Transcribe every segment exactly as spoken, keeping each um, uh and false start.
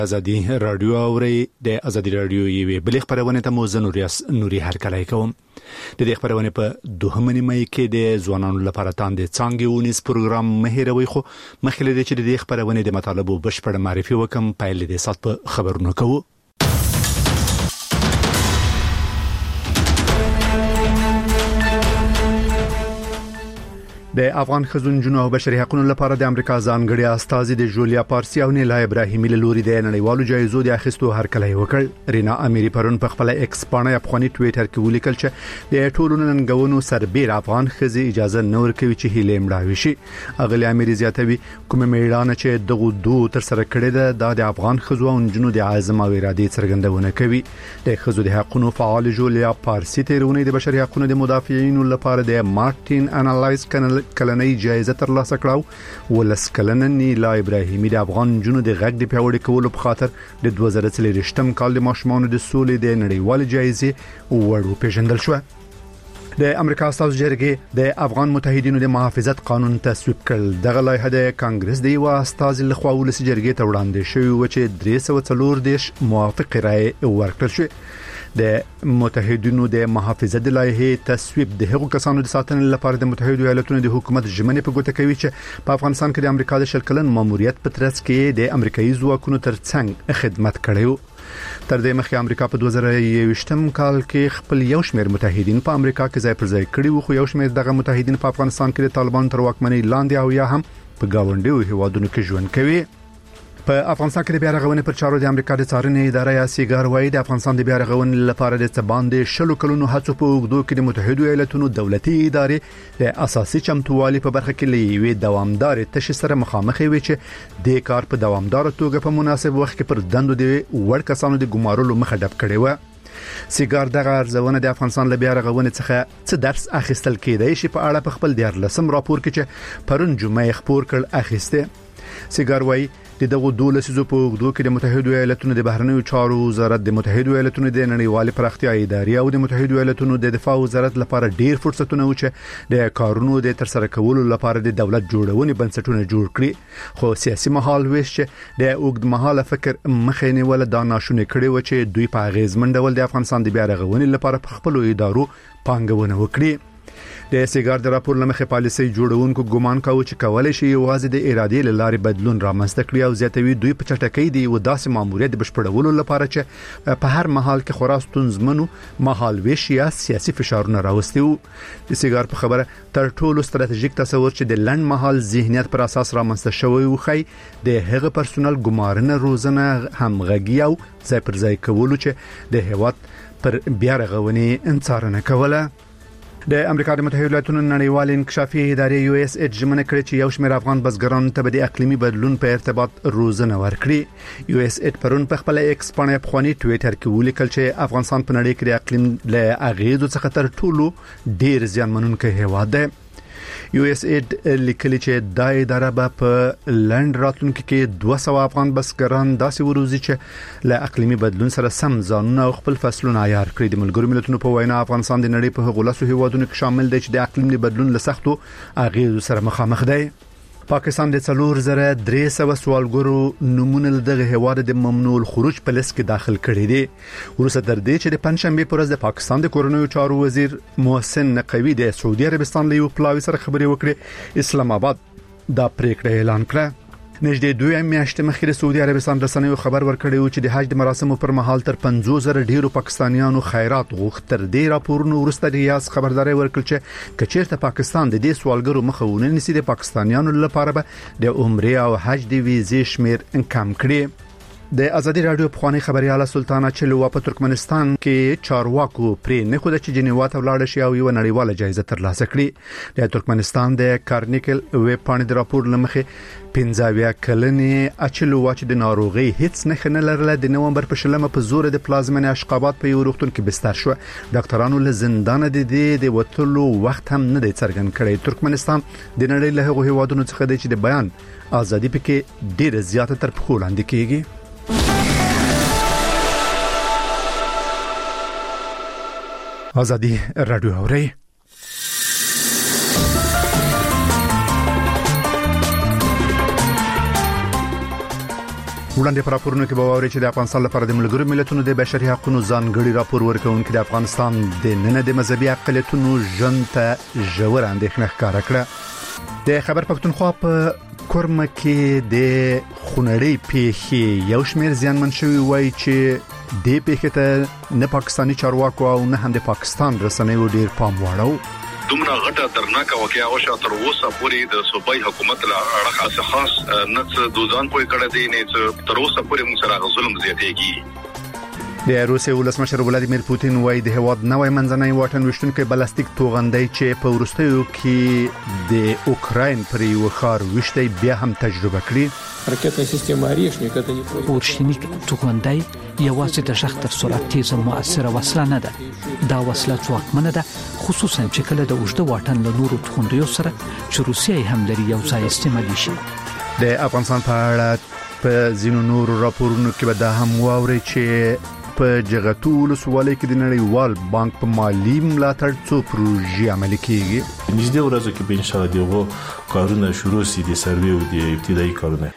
ازادي رادیو اوري د ازادي رادیو یوې بلې خبرونه ته موزه نوریاس نوري هرکلای کوم د دې خبرونه په دوهمنی مې کې د ځوانانو لپاره تاند څنګه ونیس پروګرام مهیروي خو مخکې د چې د خبرونه د مطالبه بشپړ معرفي وکم پایل د سات په خبرونه کوو. د افغان خزونجونو او بشري حقوقو لپاره د امریکا ځانګړي استازي د جولیا پارسي او نیلا ابراهیمي له لوري د نړیوالو جایزو د اخیستو هرکلی وکړ. رینا اميري پرون په خپل ایکس باندې افغاني ټوئیټر کې ولیکل چې د ټولو ننګونو سربېر افغان خزي اجازه نور کوي چې هیله مړاوي شي. اغلی اميري زیاتوي کوم میړانه چې دغه دوه تر سره کړی ده د افغان خزو او جنونو د عزم او اراده څرګندونه کوي. د خزو د حقوقو فعال جولیا پارسي تیرونه د بشري حقوقو د مدافعینو لپاره د مارټین انالایز کنل کلنۍ جایزه ترلاسه کړو. ولس کلنه نیلا ابراهیمي د افغان جنونو د غږ د پیوړې کولو په خاطر د دوه زره څلورم کال د ماشومانو د سولې د نړیوال جایزې وړو پیژندل شو. د امریکا استازو جرګې د افغان متحدینو د محافظت قانون تصویب کړ. دغه لایحه د کانګرس د یو استاذ لخوا ولسی جرګې ته وړاندې شوی و چې درې سوه څلور دیش موافق رائے ورکړل شو. د متحدینو د محافظت د لایحه تصویب د هغو کسانو د ساتنې لپاره د متحده ایالاتونو د حکومت ژمنې په ګوته کوي چې په افغانستان کې د امریکا د شل کلن ماموریت په ترڅ کې د امریکایي ځواکونو ترڅنګ خدمت کړی و. تر دې مخکې امریکا په دوه زره یوویشتم کال کې خپل یو شمېر متحدین په امریکا کې ځای پر ځای کړي وو، خو یو شمېر دغه متحدین په افغانستان کې د طالبان تر واکمنۍ لاندې او یا هم په گاونډیو هیوادونو کې ژوند کوي. په افغانستان کې د بیا رغونې پر چارو د امریکا د څارنې اداره یا سیګار وايي د افغانستان د بیا رغونې لپاره د تباندې شلو کلونو هڅو په اوږدو کې د متحده ایالاتونو دولتي ادارې د اساسي چمتووالي په برخه کې لوي دوامدار تشې سره مخامخ وي چې د کار په دوامدار توګه په مناسب وخت کې پر دندو د وړ کسانو د ګمارلو مخه ډب کړي و. سیګار دغه ارزونه د افغانستان له بیا رغونې څخه څه درس اخیستل کېدای شي په اړه په خپل دیارلسم راپور کې چې پرون جمعه خبر کړ اخیسته. سیګار وايي د دغه دولسیزو په اوږدو کې د متحده ایالاتونو د بهرنیو چارو وزارت، د متحده ایالاتونو د نړیوال پراختیا ادارې او د متحده ایالاتونو د دفاع وزارت لپاره ډیر فرصتونه و چې د کارونو د ترسره کولو لپاره د دولت جوړونې بنسټونه جوړ کړي، خو سیاسي محال ویش چې د اوږد مهاله فکر مخې نیول دا ناشونی کړي و چې دوی په اغیزمن ډول د افغانستان د بیا رغونې لپاره په خپل ادارو پانګونه وکړي. د سیګار د راپور لمخې پالیسي جوړونکو ګومان کاوه چې کولای شي یوازې د ارادې لارې بدلون رامنځته کړي او زیاتوي دوی په چټکۍ دی و داسې ماموریت بشپړولو لپاره چې په هر محل کې خورا ستونزمنو محل ویش یا سیاسي فشارونه راوستي وو. د سیګار په خبره تر ټولو ستراتیژیک تصور چې د لنډ محل ذهنیت پر اساس رامنځته شوی و خی د هغه پرسونل ګمارنه روزنه همغږي او ځای پر ځای کولو چې د هیواد پر بیا رغونې انڅارنه کوله. د امریکا د متحده ایالاتونو نړیوال انکشافي ادارې یو اس ایډ ژمنه کړې چې یو شمېر افغان بزګرانو ته د اقلیمي بدلون په ارتباط روزنه ورکړي. یو اس ایډ پرون په خپل ایکس باندې افغاني ټوئیټر کې ولیکل چې افغانستان په نړۍ کې د اقلیم له اغیزو څخه تر ټولو ډیر زیانمنونکی هیواد دی. یو اس ایډ لیکلي چې دا اداره به په لند راتلونکو کې دوه سوه افغان بزګران داسې وروزي چې له اقلیمي بدلون سره سم ځانونه او خپل فصلونه عیار کړي. د ملګرو ملتونو په وینا افغانستان د نړۍ په هغو لسو هیوادونو کې شامل دی چې د اقلیم بدلون له سختو اغیزو سره مخامخ دی. پاکستان د څلور زره درې سوه سوالګرو نمونه دغه هواد د ممنوع الخروج په لیست کې داخل کړي دي. ورسره تر دې چې د پنځشنبه پر ورځ د پاکستان د کورونیو چارو وزیر محسن نقوی د سعودي عربستان له یو پلاوي سره خبرې وکړې. اسلام آباد دا پریکړه اعلان کړه. نږدې دوه میاشتې مخکې د سعودي عربستان رسنیو خبر ورکړی و چې د حج د مراسمو پر مهال تر پنځوس زره ډیرو پاکستانیانو خیرات غوښت. تر دې راپورونو وروسته ریاض خبرداري ورکړه چې کچېرته پاکستان د دې سوالګرو مخه ونه نیسي د پاکستانیانو لپاره به د عمره او حج د ویزې شمیر کم کړي. د ازادي رادیو پخوانی خبرياله سلطانه چلوا په ترکمنستان کې چارواکو پرې نه خو د چجنیوا ته ولاړ شي او یو نړیواله جایزه ترلاسه کړي. د ترکمنستان د کارنیکل ویب پاڼې د راپور لمخې پنځاویا کلنې اچلوا چې د ناروغي هیڅ نه نه لرله د نومبر په شلمه په زور د پلازمن اشقابات په یو روغتون کې بستر شو. ډاکټرانو له زندان د دې د وټلو وخت هم نه دی څرګند کړی. ترکمنستان د نړۍ له هغو هیوادونو څخه دی چې د بیان ازادي پکې ډیره زیاته تر پخو لاندې کیږي. ازادي رادیو اوري. وړاندې پر راپورونو کې به واوري چې د افغانستان لپاره د ملګرو ملتونو د بشري حقوقو ځانګړي راپور ورکوونکي د افغانستان د نن د مذهبي اقلیتونو ژوند ته ژور اندېښنه ښکاره کړه. د خبر پښتونخوا په کورمه کې د خونړۍ پیښې یو شمېر زیانمن شوي وایي چې د پیښې ته نه پاکستاني چارواکو او نه هم د پاکستان رسنیو ډیر پام واړو. دومره غټه درناکه واقعا او شاته تر اوسه پورې د صوبای حکومت له اړخه خاص نه څه دوزان کوي کړه دي نه تر اوسه پورې موږ سره ظلم زیاتېږي. د روسیې ولسمشر ولادیمیر پوتین وایي د هواد نوې منځنۍ واټن وشتونکو بلاستیک توغندۍ چې په ورستیو کې د اوکراین پر یو ښار وشتي بیا هم تجربه کړي. رакетная система Орешник это не просто اورشنیک توغندۍ یوازې د شخص تر سرعت تیزه مؤثره وسله نه ده. دا وسله ځواکمنه ده، خصوصا چې کله د اوږده واټن له نورو توغندیو سره چې روسیه هم لري یو ځای استعمالي شي. د افغانستان په اړه په ځینو نورو راپورونو کې به دا هم واوري چې په جغتو ولسوالۍ کې د نړیوال بانک په مالی ملاتړ څو پروژې عملي کیږي. نږدې ورځو کې به ان شاء الله دغه کارونه شروع شي، د سروې او د ابتدایي کارونه.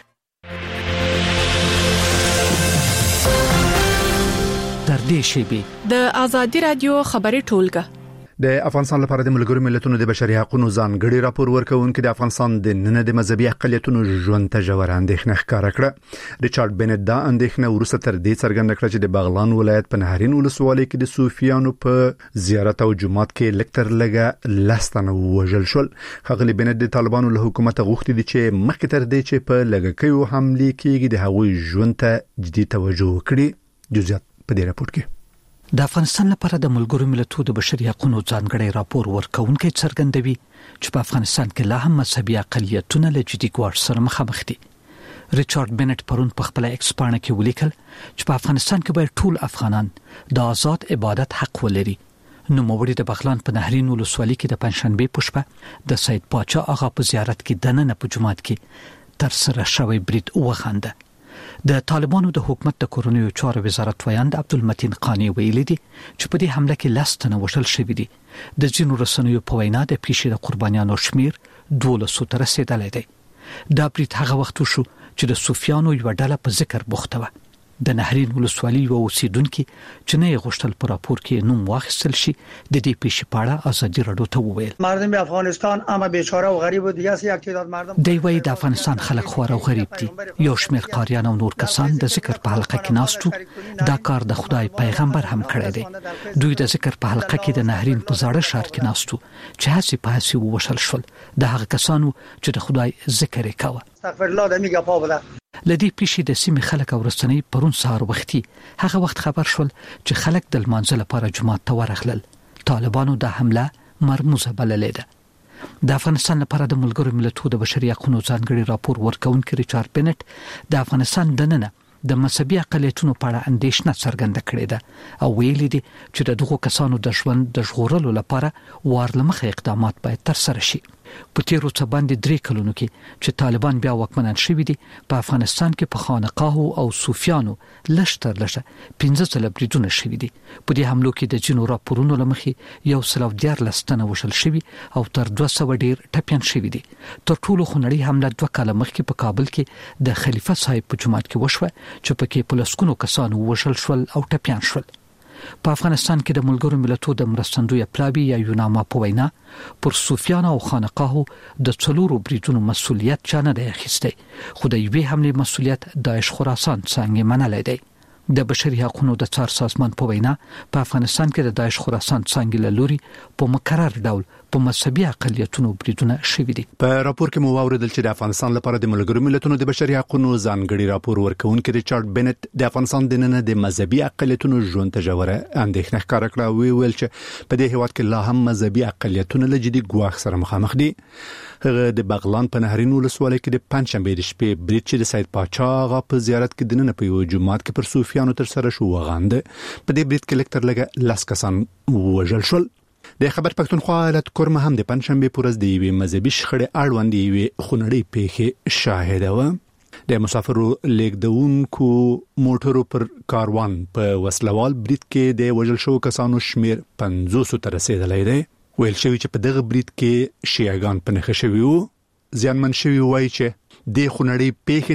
در دې شیبي د ازادي رادیو خبري ټولګه د افغانستان لپاره د ملګرو ملتونو د بشري حقوقو ځانګړي راپور ورکوونکي د افغانستان د نن د مذهبي اقلیتونو ژوند ته ژور اندېښنه ښکاره کړه. ریچارډ بنت دا اندېښنه ورسته تر دې څرګنده کړه چې د بغلان ولایت په نهرین ولسوالۍ کې د صوفیانو په زیارت او جماعت کې لکتر لګه لاستنه وژل شول. خغلی بنت د طالبانو له حکومت غوښتي دي چې مخکې تر دې چې په لګکیو حمله کېږي د هغوی ژوند ته جدي توجه وکړي. جزئیات په دې راپور کې د افغانستان لپاره د ملګرو ملتونو د بشري حقوقو ځانګړي راپور ورکوونکي څرګندوي چې په افغانستان کې لا هم مذهبي اقلیتونه له جدي ګواښ سره مخامخ دي. ریچارډ بنت پرون په خپل ایکس پاڼه کې ولیکل چې په افغانستان کې باید ټول افغانان د آزاد عبادت حق ولري. نو موړي د بغلان په نهرین ولسوالۍ کې د پنځشنبه پښپه د سید پاچا اغا په زیارت کې دننه په جماعت کې تر سره شوی برید وغنده. د طالبانو د حکومت د کورونیو چارو وزارت ویاند عبدالمتین قانی ویلي دي چې په دې حمله کې لاستنه وشل شوې دي. د جنو رسنیو په وینا د پیښې د قربانیانو شمیر دولسو ته رسیدلی دی. دا برید هغه وخت شو چې د صوفیانو یو ډله په ذکر بوخته و. د نهرین ولسوالۍ و اوسیدونکو چې نه غوښتل په راپور کې نوم واخیستل شي د دې پیښې په اړه ازادي رادیو ته وویل مردم افغانستان اما بیچاره او غریب و دیگه یک تعداد مردم دی وای د افغانستان خلک خور او غریب دي. یو شمېر قاریان او نور کسان د ذکر په حلقه کې ناستو. دا کار د خدای پیغمبر هم کړی دی. دوی د ذکر په حلقه کې د نهرین په زاړه ښار کې ناستو چې هڅه په هڅه وشل شول. د هغه کسانو چې د خدای ذکر یې کاوه. استغفر الله د میګه په ولا لدی پیښې د سیمې خلک او رسنۍ پرون سهار وختي هغه وخت خبر شول چې خلک د لمانځه لپاره جمعه ته ورغلل. طالبانو د حمله مرموزه بللې ده. د افغانستان لپاره د ملګرو ملتونو د بشري حقوقو ځانګړي راپور ورکوونکي ریچارډ بنت د افغانستان دننه د مذهبي اقلیتونو په اړه اندېښنه څرګنده کړې ده او ویلي دي چې د دغو کسانو د ژوند د ژغورلو لپاره وارلمخه اقدامات باید تر سره شي. په تیرو څه باندې درې کلونو کې چې طالبان بیا واکمنان شوي دي په افغانستان کې په خانقاهو او صوفیانو لشتر لشه پنځه ځله بریدونه شوي دي. په دې حملو کې د جنو راپورونو لمخې یو سل او دیارلس تنه وشل شوي او تر دوه سوه ډیر ټپیان شوي دي. تر ټولو خونړۍ حمله دوه کاله مخکې په کابل کې د خلیفه صاحب په جماعت کې وشوه چې پکې په لسګونو کسانو وشل شول او ټپیان شول. په افغانستان کې د ملګرو ملتونو د مرستندوی پلاوی یا یوناما په وینا پر صوفیانو او خانقاهو د څلورو بریدونو مسولیت چا نه دی اخیستی، خو د یوې حملې مسولیت داعش خراسان څنګه منلی دی. د بشري حقوقو د څار سازمان په وینا په افغانستان کې د داعش خراسان څنګه له لوري په مکرر ډول په مذهبي اقلیتونو بریدونه شوي دي. په راپور کې مو واوریدل چې د افغانستان لپاره د ملګرو ملتونو د بشري حقوقو ځانګړي راپور ورکوونکي ریچارډ بنت د افغانستان د نن د مذهبي اقلیتونو ژوند ته ژوره اندېښنه ښکاره کړه او ویل چې په دې هیواد کې لا هم مذهبي اقلیتونه له جدي ګواښ سره مخامخ دي. هغه د بغلان په نهرین ولسوالۍ کې د پنځشنبه د شپې برید چې د سید پاچا غا په زیارت کې دننه په یو جماعت کې پر صوفیانو تر سره شو وغانده. په دې برید کې لکتر لګه لاس کسان وژل شول. د خبر پښتونخوا ایالت کورمه هم د پنځشنبه پورز دی وی مذهبي شخړې اړوند دی خونړۍ پیښې شاهد و. د مسافرو لیکدونکو موټرو پر کاروان په وسلوال برید کې د وژل شو کسانو شمیر پنځوس ته رسیدلی دی. ویل شوی چې په دغه برید کې شیعاګان په نخښه شوی وو. ځانمن شوی وایي چې د خونړۍ پیښې ته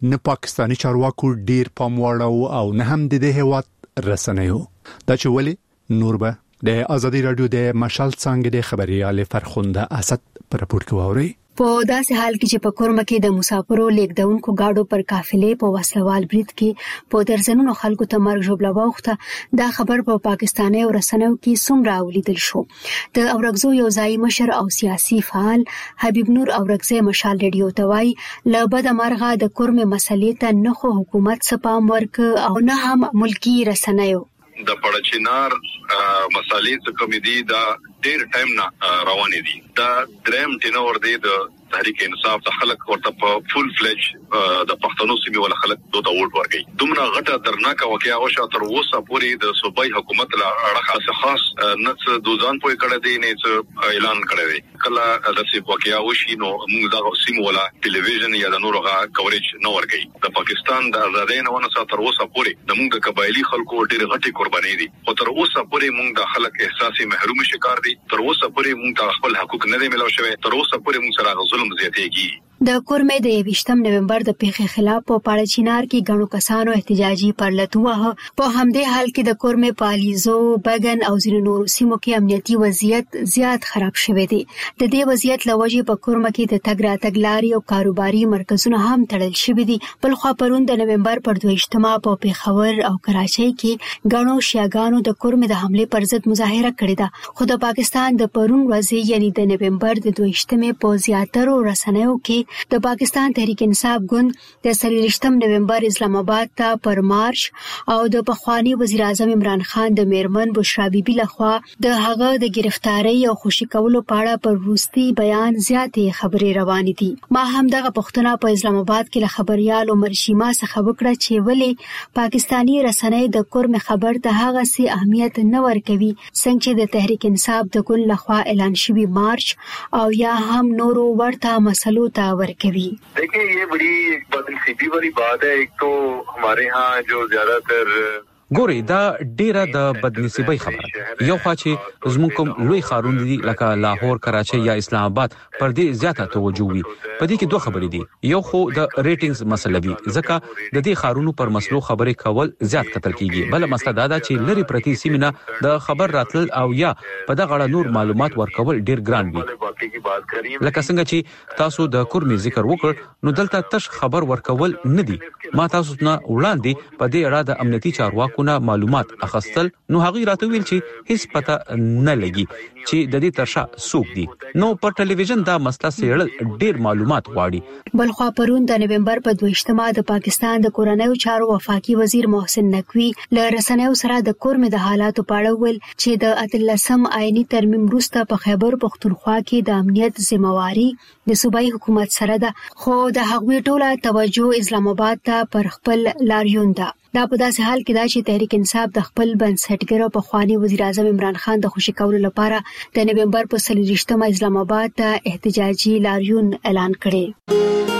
نه پاکستاني چارواکو ډیر پام وړاو او نه هم د دې هیواد رسنیو. دا چې ولې نور به د ازادي رادیو د مشال څنګه د خبريال فرخنده اسد پر راپور کې ووري. په داسې حال کې چې په کورمه کې د مسافرو لیکدونکو گاډو پر قافلې په وسلوال برید کې په درزنونو خلکو ته مرګ ژوبله واوښته، دا خبر په پاکستاني رسنیو کې څومره ولیدل شو. د اورګزو یو ځای مشر او سیاسي فعال حبیب نور اورګزی مشال رادیو ته وایي له بده مرغه د کورمه مسلې ته نه خو حکومت څه پام ورک او نه هم ملکی رسنیو. د پړچینار مسالې څخه مې دي دا ډېر ټایم نه روانې دي. دا دریم ټینور دی د تحریک انصاف د خلک ورته په فول فلج د پښتنو سیمې ول خلک دوته ووټ ورکړي. دومره غټه درناکه واقعیا او شاته تر اوسه پورې د صوبای حکومت لا اړه خاص نه دوزان پوي کړه دي نه اعلان کړی دی. کله د سی واقعیا وشي نو موږ دا سیمه ولا ټلویزیون یا د نورغه کوریج نه ورکړي. د پاکستان د آزادۍ نه ونه ساتر اوسه پورې د موږ د قبایلی خلکو ډېر غټي قرباني دي. او تر اوسه پورې موږ د خلک احساسي محروم شکار دي. تر اوسه پورې موږ خپل حقوق نه دي ملو شوی. تر اوسه پورې موږ سره ظلم زیاتېږي. د کورمه د یویشتم نومبر د پیښې خلاف په پاړچینار کې غنو کسانو احتجاجي پرلتوه. په همدې حال کې د کورمه پالیزو بغن او ځینو نورو سیمو کې امنیتي وضعیت زیات خراب شوی دی. د دې وضعیت لوجې په کورمه کې د تګ راتګ لارې او کاروباري مرکزونه هم تړل شوي دي. بل خو پرون د نومبر پر دویشتمه په پیښور او کراچۍ کې غنو شیاګانو د کورمه د حمله پر ضد مظاهره کړې ده. خو د پاکستان د پرون ورځې یعنی د نومبر د دویشتمه په زیاترو رسنیو کې د پاکستان تحریک انصاف ګوند د څلورشتم نومبر اسلام آباد ته پر مارش او د پخوانی وزیر اعظم عمران خان د میرمن بشرا بیبي لخوا د هغه د گرفتاری او خوشی کولو په اړه پر وروستي بیان زیاتې خبرې روانې دي. ما هم دغه پښتنه په اسلام آباد کې له خبريال عمر شیما څخه وکړه چې ولې پاکستانی رسنۍ د کورم خبر ته هغه سي اهمیت نه ورکوي څنګه چې د تحریک انصاف د ګوند لخوا اعلان شوی مارش او یا هم نورو ورته مسلو ته ورکوي. देखिए ये बड़ी बदनसीबी वाली बात है. एक तो हमारे यहाँ जो ज्यादातर ګوري دا ډیره د بدنصیبی خبره. یو خوا چې زموږ کوم لوی خارون دي لکه لاهور، کراچۍ یا اسلام آباد پر دې زیاته توجه وي. په دې کې دوه خبرې دي. یو خو د ریټینګز مسله وي ځکه د دې خارونو پر مسلو خبرې کول زیات کتل کیږي. بل مسله دا ده چې لری پرتی سیمه د خبر راتل او یا په دغه اړه نور معلومات ورکول ډیر ګران وي. لکه څنګه چې تاسو د کورمي ذکر وکړ نو دلته تش خبر ورکول نه دي. ما تاسو نه وړاندې په دې اړه د امنیتي چارواکو معلومات اخستل نو هغه راته ویل چې هیڅ پته نه لګي چې د دې ترشا څوک دي. نو په ټلویزیون دا مسله سیړل ډیر معلومات غواړي. بل خو پرون د نومبر په دویشتمه د پاکستان د کورنیو چارو وفاقي وزیر محسن نقوی له رسنیو سره د کورمه د حالاتو په اړه ویل چې د اتلسم آئینی ترمیم وروسته په خیبر پختونخوا کې د امنیت ذمہواری د صوبایي حکومت سره ده، خو د هغوی ټوله توجه اسلام آباد ته پر خپل لاریون ده. دا په داسې حال کې دا چې تحریک انصاف د خپل بنسټګر او پخوانی وزیر اعظم عمران خان د خوشی کولو لپاره د نومبر په څلورشتمه اسلام آباد ته احتجاجي لاریون اعلان کړي.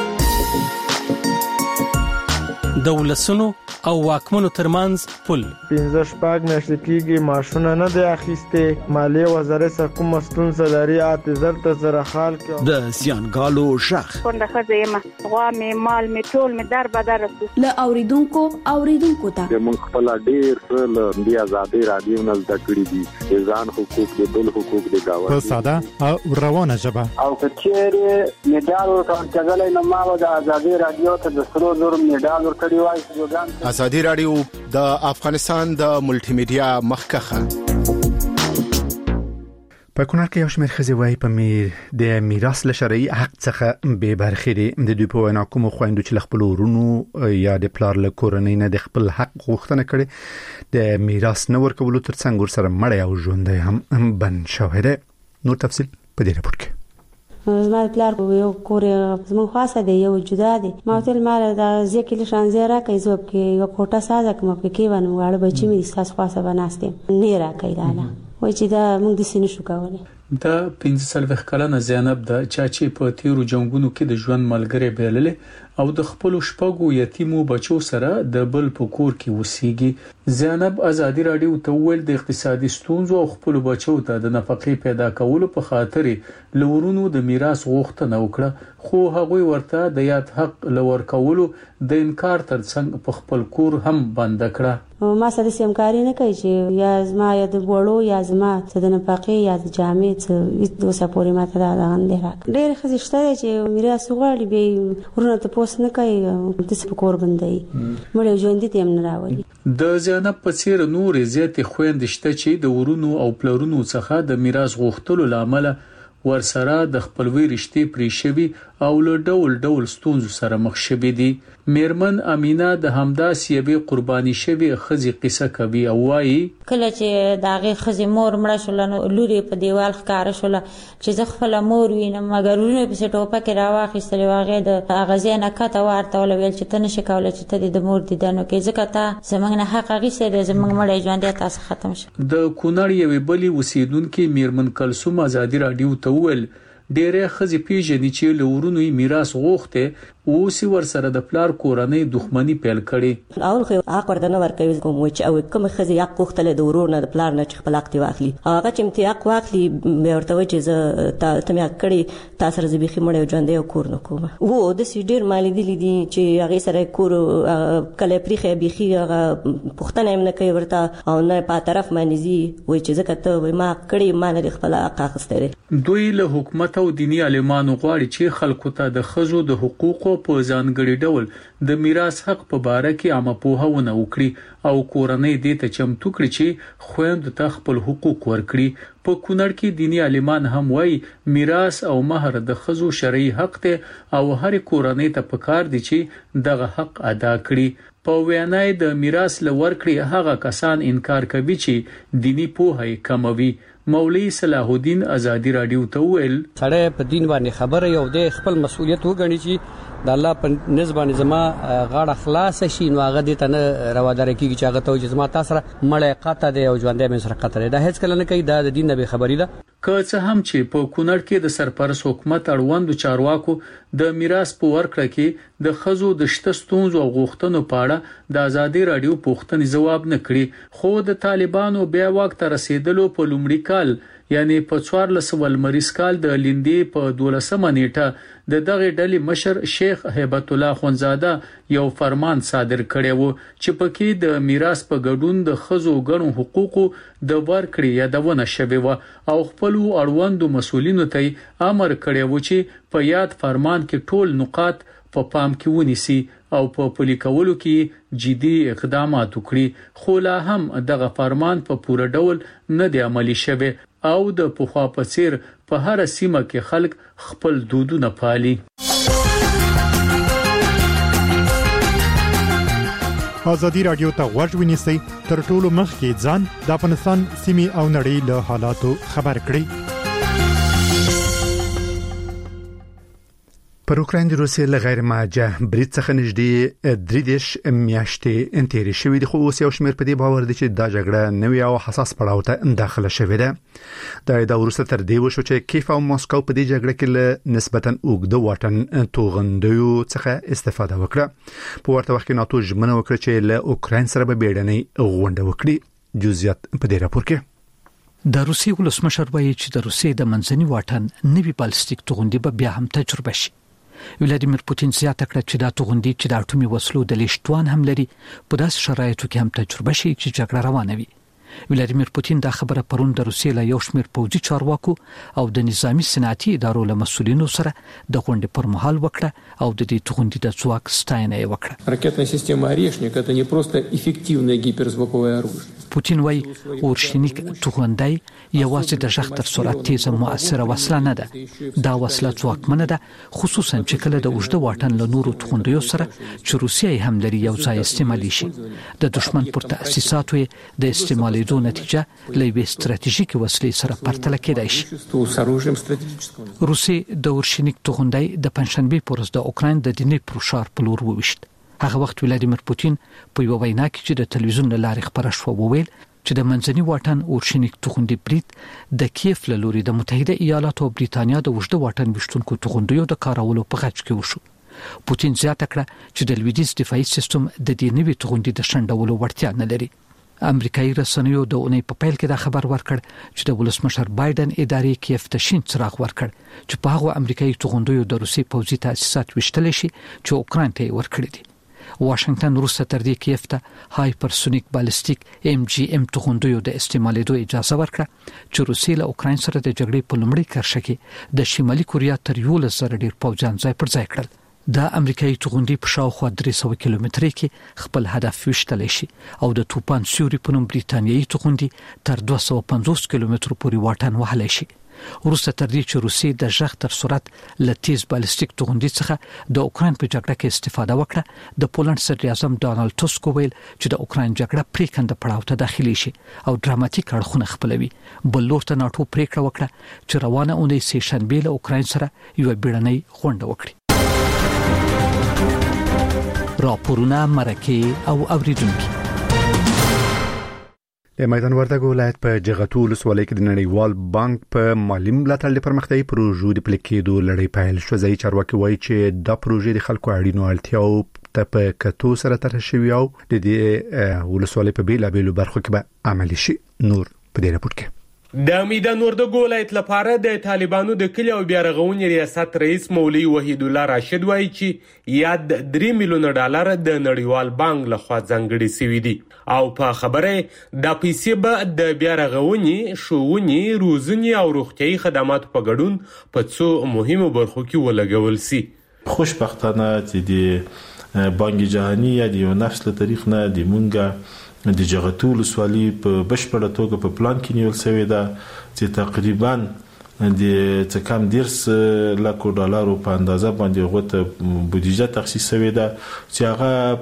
د ولسونو او واکمنو ترمنځ پل پنځه شپږ میاشتې کېږي ماشونه نه دی اخیستې. مالیې وزارت سره کوم ستونزه لري اته زر ته زره خال کې د زیانګالو شخ څنګه خزه ما غوا مې مال مې ټول مې در بدر له اوریدونکو اوریدونکو ته موږ خپل ډیر څه د آزادۍ رادیو نه زده کړی دي. ځان حقوق د بل حقوق د گاوند په ساده او روانه ژبه او کچېره میډال ورکړل نو ما د آزادۍ رادیو ته د سرو زر میډال ورکړی وای. آزادۍ رادیو د افغانستان د ملټي میډیا مخکخه. په کونړ کې یو شمېر ښځې وایي په میر د میراث له شرعي حق څخه بې برخې دي. د دوی په وینا کومو خویندو چې له خپلو ورونو یا د پلار له کورنۍ نه د خپل حق غوښتنه کړې د میراث نه ورکولو ترڅنګ ورسره مړی او ژوندی هم بند شوی دی. نور تفصیل په دې راپور کې. زما پلار یو کور زموږ خاصه دی یو جدا دی. ما ټول مال د ځکه لشان زیرا کوي زوب کې یو کوټه سازه کوم په کې ونه واړه بچی مې ساس خاصه بناسته نه را کوي داله وای چې دا موږ د سینې شو کولای. دا پنځه سلوخ کلنه زینب د چاچی په تیرو جنگونو کې د ژوند ملګری بیللې او د خپل شپږو یتیمو بچو سره د بل په کور کې وسیږي. زینب ازادي رادیو ته ویل د اقتصادي ستونزو او خپل بچو ته د نفقې پیدا کولو په خاطر لورونو د میراث غوښتنه وکړه، خو هغه ورته د یاد حق لور کولو د انکار ترڅنګ په خپل کور هم بند کړه. ما سره سیمکاری نه کوي چې یا زما یا د وړو یا زما څه د نفقې یا د جامې څه د وسپوري ماته دا غندې را ډېر خزشته چې میراث غواړي به ورونه ته پوس نه کوي د څه کور بندي مړ ژوند دي هم نه راوړي. د زینب په څیر نور زیات خويند شته چې د ورونو او پلرونو څخه د میراث غوښتلو لامل ورسره د خپلوي رشتې پرې شوي او له ډول ډول ستونزو سره مخ شوي دي. میرمن امینا د همداسې یوې قرباني شوی خزي قصه کوي او وایي کله چې داغه خزي مور مړه شول نو لوري په دیوال ښکار شول چې زه خپل مور وینم مګر ورونه په سټوپه کې راواخیستل واغې د اغازې نه کته ورته ول ویل چې ته نشې کولای چې ته د مور دیدنو کې ځکه ته زمنګ نه حق غیسه د زمنګ مړ ژوند تاسو ختم شي. د کونړ یوې بلی وسیدونکو میرمن کلثوم ازادي رادیو ته ویل ډېرې خزي پیژنې چې لورونو میراث غوښته او سی ور سره د پلار کورنۍ دښمنی پیل کړي. اول خو حق ورته نه ورکوي کوم چې او کوم خزي حق غوښتل د ورور نه د پلار نه چې خپل حق واخلي هغه چې امتیاق واخلي به ورته وي چې زه ته مې کړی تاسو رزبي خمړې ژوند یو کور نه کوم. وو د سې ډېر مالې دي دي چې هغه سره کور کله پریخه بيخي هغه پښتنه هم نه کوي ورته او نه په طرف باندې زی وای چې زکه ته ما کړی ما نه خپل حق اخستره. دوی له حکومت او دینی عالمانو غواړي چې خلکو ته د خزو د حقوقو په ځانګړي ډول د میراث حق په باره کې عامه پوهاونه وکړي او کورنۍ دې ته چمتو کړي چې خويند ته خپل حقوق ورکړي. په کونړ کې دینی عالمان هم وایي میراث او مہر د خزو شرعي حق ته او هر کورنۍ ته پکار دي چې دغه حق ادا کړي. په وینای د میراث لور کړي هغه کسان انکار کوي چې دینی پوهه کموي. مولوی صلاح الدین ازادي رادیو ته ویل سړی په دین باندې خبره یو د خپل مسؤلیت وګڼي چې د الله په نسبت زما غاړه خلاص شي نو هغه دې ته نه روادار کیږي چې هغه ته چې زما تاسو مړې قطه دی او ژوندې مې سره قطره ده هیڅ کله نه کوي دا د دین نه به خبري ده. که څه هم چې په کونړ کې د سرپرست حکومت اړوند چارواکو د میراث په ورکړه کې د خزو د شته ستونزو او غوښتنو په اړه د ازادي رادیو پوښتنې جواب نه کړي، خو د طالبانو بیا وخت رسیدلو په لومړي کال یعنی په څوارلس ولمریز کال د لیندې په دولسمه نیټه د دغه ډلې مشر شیخ هیبت الله خونزاده یو فرمان صادر کړی وو چې پکې د میراث په ګډون د خزو غنو حقوقو د ورکړې یادونه شوی و او خپل اړوندو مسولینو ته امر کړی و چې په یاد فرمان کې ټول نقاط په پام کې ونیسي او په پلي کولو کې جدي اقدامات وکړي، خو لا هم دغه فرمان په پوره ډول نه دی عملي شوی او د پخوا په څیر په هر سیمه کې خلک خپل دودونه پالي. ازادي رادیو ته غوږ ونیسئ تر ټولو مخکې ځان د افغانستان سیمې او نړۍ له حالاتو خبر کړئ. پر اوکراین د روسیې له غیر ماجه برید څخه نږدې درې دیش میاشتې انتهایی شوې دي، خو اوس یو شمېر په دې باور دي چې دا جګړه نوې او حساس پړاو ته داخله شوې ده. دا د وروسته تر دې وشو چې کیف او ماسکو په دې جګړه کې له نسبتاً اوږده واټن توغندیو څخه استفاده وکړه. په ورته وخت کې ناتو ژمنه وکړه چې له اوکراین سره به بیړنۍ غونډه وکړي. جزئیات په دې راپور کې د روسیې ولسمشر وایي چې د روسیې د منځني واټن نوي بالستیک توغندي به بیا هم تجربه شي. ولادیمیر پوتین زیاته کړه چې دا توغندي چې د اټومي وسلو د لیشتوان هم لري په داسې شرایطو کې هم تجربه شي چې جګړه روانه وي. ولادیمیر پوتین دا خبره پرون د روسیې له یو شمېر پوځي چارواکو او د نظامی صنعتي ادارو له مسؤلینو سره د غونډې پر مهال وکړه او د دې توغندي د ځواک ستاینه یې وکړه. Ракетная система «Орешник» — это не просто эффективное гиперзвуковое оружие. پوتین وایي اورشنیک توغندی یوازې د ژغ تر سرعت تیزه مؤثره وسله نه ده، دا وسله ځواکمنه ده، خصوصا چې کله د اوږده واټن له نورو توغندیو سره چې روسیه هم لري یو ځای استعمالي شي. د دشمن پر تاسیساتو د استعمالېدو نتیجه له یوې ستراتیژیکې وسلې سره پرتله کېدای شي. روسیې د اورشنیک توغندی د پنځشنبې پر ورځ د اوکراین د دنیپرو ښار په لور وویشت. هغه وخت ولادیمیر پوتین په یو وینا کې چې د تلویزیون له لارې خبره شوه وویل چې د منځني واټن اورشنیک توغندي برید د کیف له لوري د متحده ایالاتو او بریتانیا د اوږده واټن وشتونکو توغندیو د کارولو په غچ کې وشو. پوتین زیاته کړه چې د لویدیز دفاعي سیستم د دې نوي توغندي د شندولو وړتیا نه لري. امریکایي رسنیو د اونۍ په پیل کې دا خبر ورکړ چې د ولسمشر بایدن ادارې کیف ته شین څراغ ورکړ چې په هغه امریکایي توغندیو د روسي پوځي تاسیسات وشتل شي چې اوکران ته ورکړي دي. واشنگټن روسه تر دې کیف ته هایپرسونیک بالستیک ام جی ام توغندیو د استعمالېدو اجازه ورکړه چې روسي له اوکران سره د جګړې په لومړي کرښه کې د شمالي کوریا تر یولس زره ډیر پوځیان ځای پر ځای کړل. دا امریکایي توغندي په شاوخوا درې سوه کیلومتره کې خپل هدف وشتلی شي او د توپان سیوري په نوم بریتانیایي توغندي تر دوه سوه پنځوس کیلومترو پورې واټن وهلی شي. وروسته تر دې چې روسي د ژغ تر سرعت له تیز بالستیک توغندي څخه د اوکران په جګړه کې استفاده وکړه، د پولند صدر اعظم ډانلډ ټسک ویل چې د اوکران جګړه پریکنده پړاو ته داخلي شي او ډراماتیک اړخونه خپلوي. بل لور ته ناټو پریکړه وکړه چې روانه اونۍ سه شنبه له اوکران سره یو بیړنۍ غونډه وکړي. راپورونه مرکه او اوریدونکو. د میدان وردګ ولایت په جغتو ولسوالۍ کې د نړیوال بانک په مالی ملاتړ د پرمختیايي پروژو د پلیکېدو لړۍ پیل شو. ځای چارواکي وایي چې دا پروژې د خلکو اړینو اړتیاو ته په کتو سره طرح شوي او د دې ولسوالۍ په بیلابیلو برخو کې به عملي شي. نور په دې راپور کې د میدان وردګ ولایت لپاره د طالبانو د کلی او بیا رغونې ریاست رئیس مولوی وحید الله راشد وایي چې یاد درې میلیونه ډالر د نړیوال بانک لخوا ځانګړي شوي دي او په خبره د پیسې به د بیا رغونې، ښوونې، روزنې او روغتیايي خدماتو په ګډون په څو مهمو برخو کې ولګول شي. خوشبختانه چې د بانک جهانی یا د یو نفس له طریق نه د مونږه د جغتو ولسوالۍ په بشپړه توګه په پلان کې نیول شوی ده چې تقریبا د څه کم دیرس لکو ډالرو په اندازه باندې غوته بودیجه تخصیص شوی ده چې هغه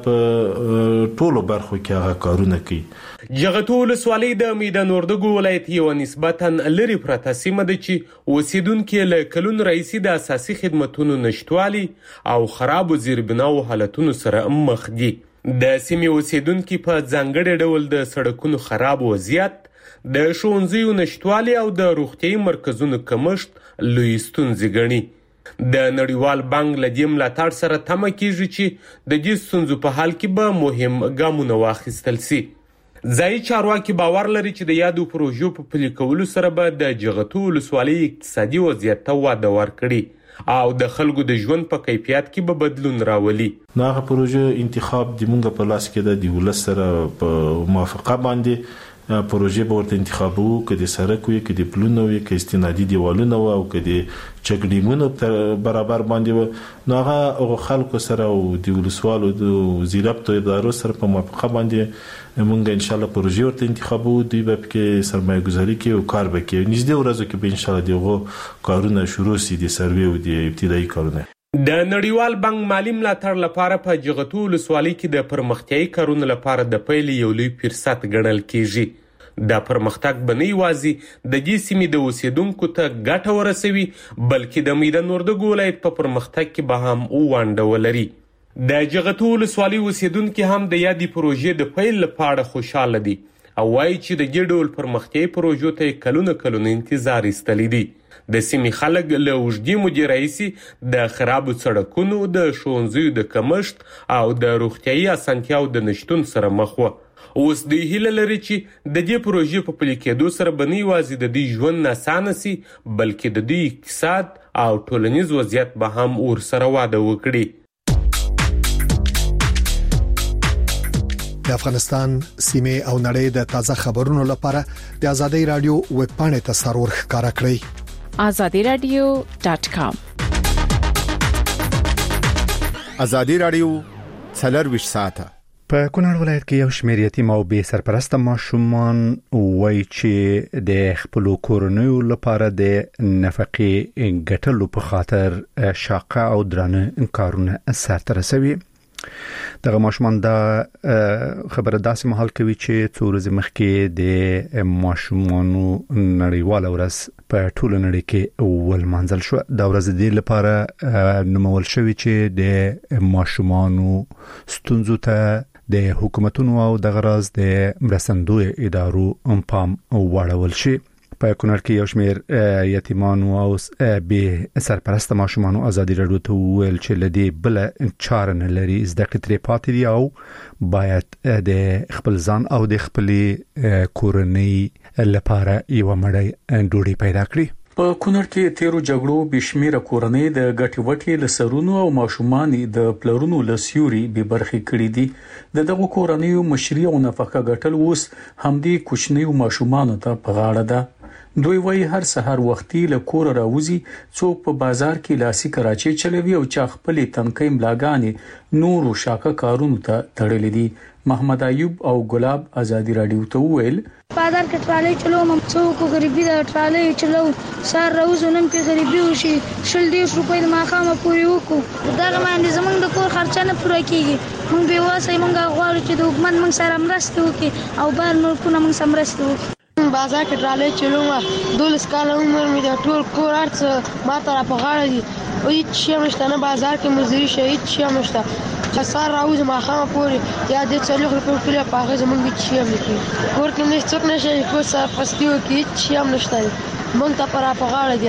په ټولو برخو کې هغه کارونه کوي. جغتو ولسوالۍ د میدان وردګ ولایت یو نسبتا لري پرته سیمه ده چې اوسیدونکو له کلون رئیسي د اساسي خدماتونو نشټوالي او خراب زیربناو حالتونو سره مخ دي. د سیمې اوسیدونکو په ځانګړي ډول د سړکونو خراب وضعیت، د ښوونځیو نشټوالي او د روغتیايي مرکزونو کمښت لوی ستونزې ګڼي. د نړیوال بانک له دې ملاتړ سره تمه کیږي چې د دې ستونزو په حل کې به مهم ګامونه واخیستل شي. ځایي چارواکي باور لري چې د یادو پروژو په پلي کولو سره به د جغتو ولسوالۍ اقتصادي وضعیت ته وده ورکړي او د خلکو د ژوند په کیفیت کې به بدلون راولي. نو هغه پروژه انتخاب د مونږ په لاس کې د ولس سره په موافقه باندې پروژه به ورته انتخابو، کدي سرک وي، کدي پلونه وي، کدي استنادي دیوالونه او کدي چګډیمونو برابر باندې نو هغه خلکو سره او د ولسوالو د وزارت ادارو سره په موافقه باندې مونږ ان شاء الله پروژه ورته انتخابو، دوی به کې سرمایه گذاري کوي او کار وکړي. نږدې ورځو کې به ان شاء الله دغه کارونه شروع شي، د سروې او د ابتدایي کارونه. د نړیوال بانک مالی ملاتړ لپاره په جغتو ولسوالۍ کې د پرمختیايي کارونو لپاره د پیل یو لوی فرصت ګڼل کیږي. د پرمختګ بنې وازي د دې سیمې د اوسیدونکو ته ګټه ورسوي بلکې د میدان وردګ ولایت په پرمختګ کې به هم ونډه ولري. د جغتو ولسوالۍ اوسیدونکو هم د یادې پروژې د پیل لپاره خوشاله دي او وایي چې د دې ډول پرمختیايي پروژو ته کلونه کلونه انتظار ایستلی دي. د سیمې خلک له اوږدې مودې راهیسې د خرابو سړکونو، د ښوونځیو د کمښت او د روغتیايي اسانتیاو د نشتون سره مخ وو. اوس دوی هیله لري چې د دې پروژې په پلي کېدو سره به نه یوازې د دوی ژوند اسانه سي بلکې د دوی اقتصاد او ټولنیز وضعیت به هم ورسره وده وکړي. د افغانستان سیمې او نړۍ د تازه خبرونو لپاره د ازادي رادیو ویب پاڼې ته سرور ښکارا کړئ azadi radio dot com. ازادي رادیو څلور ساعته په کونړ ولایت کې یو شمېر یتیم او بې سرپرسته ماشومان وایي چې د خپل کورنیو لپاره د نفقې ګټلو په خاطر شاقه او درانه کارونه سرته رسوي. دغه ماشومان دا خبره داسې مهال کوي چې څو ورځې مخکې د ماشومانو نړیواله ورځ په ټول نړۍ کې ولمانځل شو. دا ورځ د لپاره نومول شوی چې د ماشومانو ستونزو ته د حکومتونو او د غراز د مرستندوی ادارو پام وړول شي. په کونړ کې یو شمېر یتیمانو او بې سرپرسته ماشومانو ازادي راډیو ته وویل چې لدی بل چاره نه لري زده کړې ترې پاتې دي او باید د خپل ځان او د خپلې کورنۍ لپاره یو مړی ډوډۍ پیدا کړي. په کونړ کې تیرو جګړو بشمیره کورنۍ د ګټي وټي لسرونو او ماشومان د پلرونو لسیوري به برخه کړي دي. د دغه کورنۍ مشري او نفقه ګټل اوس همدې کوچنی ماشومان ته په غاړه ده. دوی وایي هر سحر وختي له کور راوځي څوک په بازار کې لاسي کراچي چلوي او چا خپل تنکۍ ملاګانې نور او شاکه کارونو ته تړلې دي. محمد ایوب او ګلاب ازادي راډیو ته وویل بازار کې ټرالي چلوم څوک غریبي دا ټرالي چلو سار راوځو نن په غریبي وشي شل دیش روپۍ ما خامه پوری وکړو دا باندې زمونږ د کور خرچه نه پوره کیږي مونږ به واسه مونږ غواړو چې د حکومت مونږ سره مرسته وکړي او بل ملکونه مونږ سره مرسته وکړي. بازار کې ټرالي چلوم دولس کال عمر مې د ټول کور ارڅ ما ته په غاړه دي او هیڅ شی نشته نه بازار کې مزدوري شهید شي نشته چې سار راوځي ما خامه پوری یا د څلور روپۍ کله پاغه زمونږ کې شي نشته کور کې نه څوک نشي کو سره فستیو کې هیڅ شی نشته مونږ ته پر په غاړه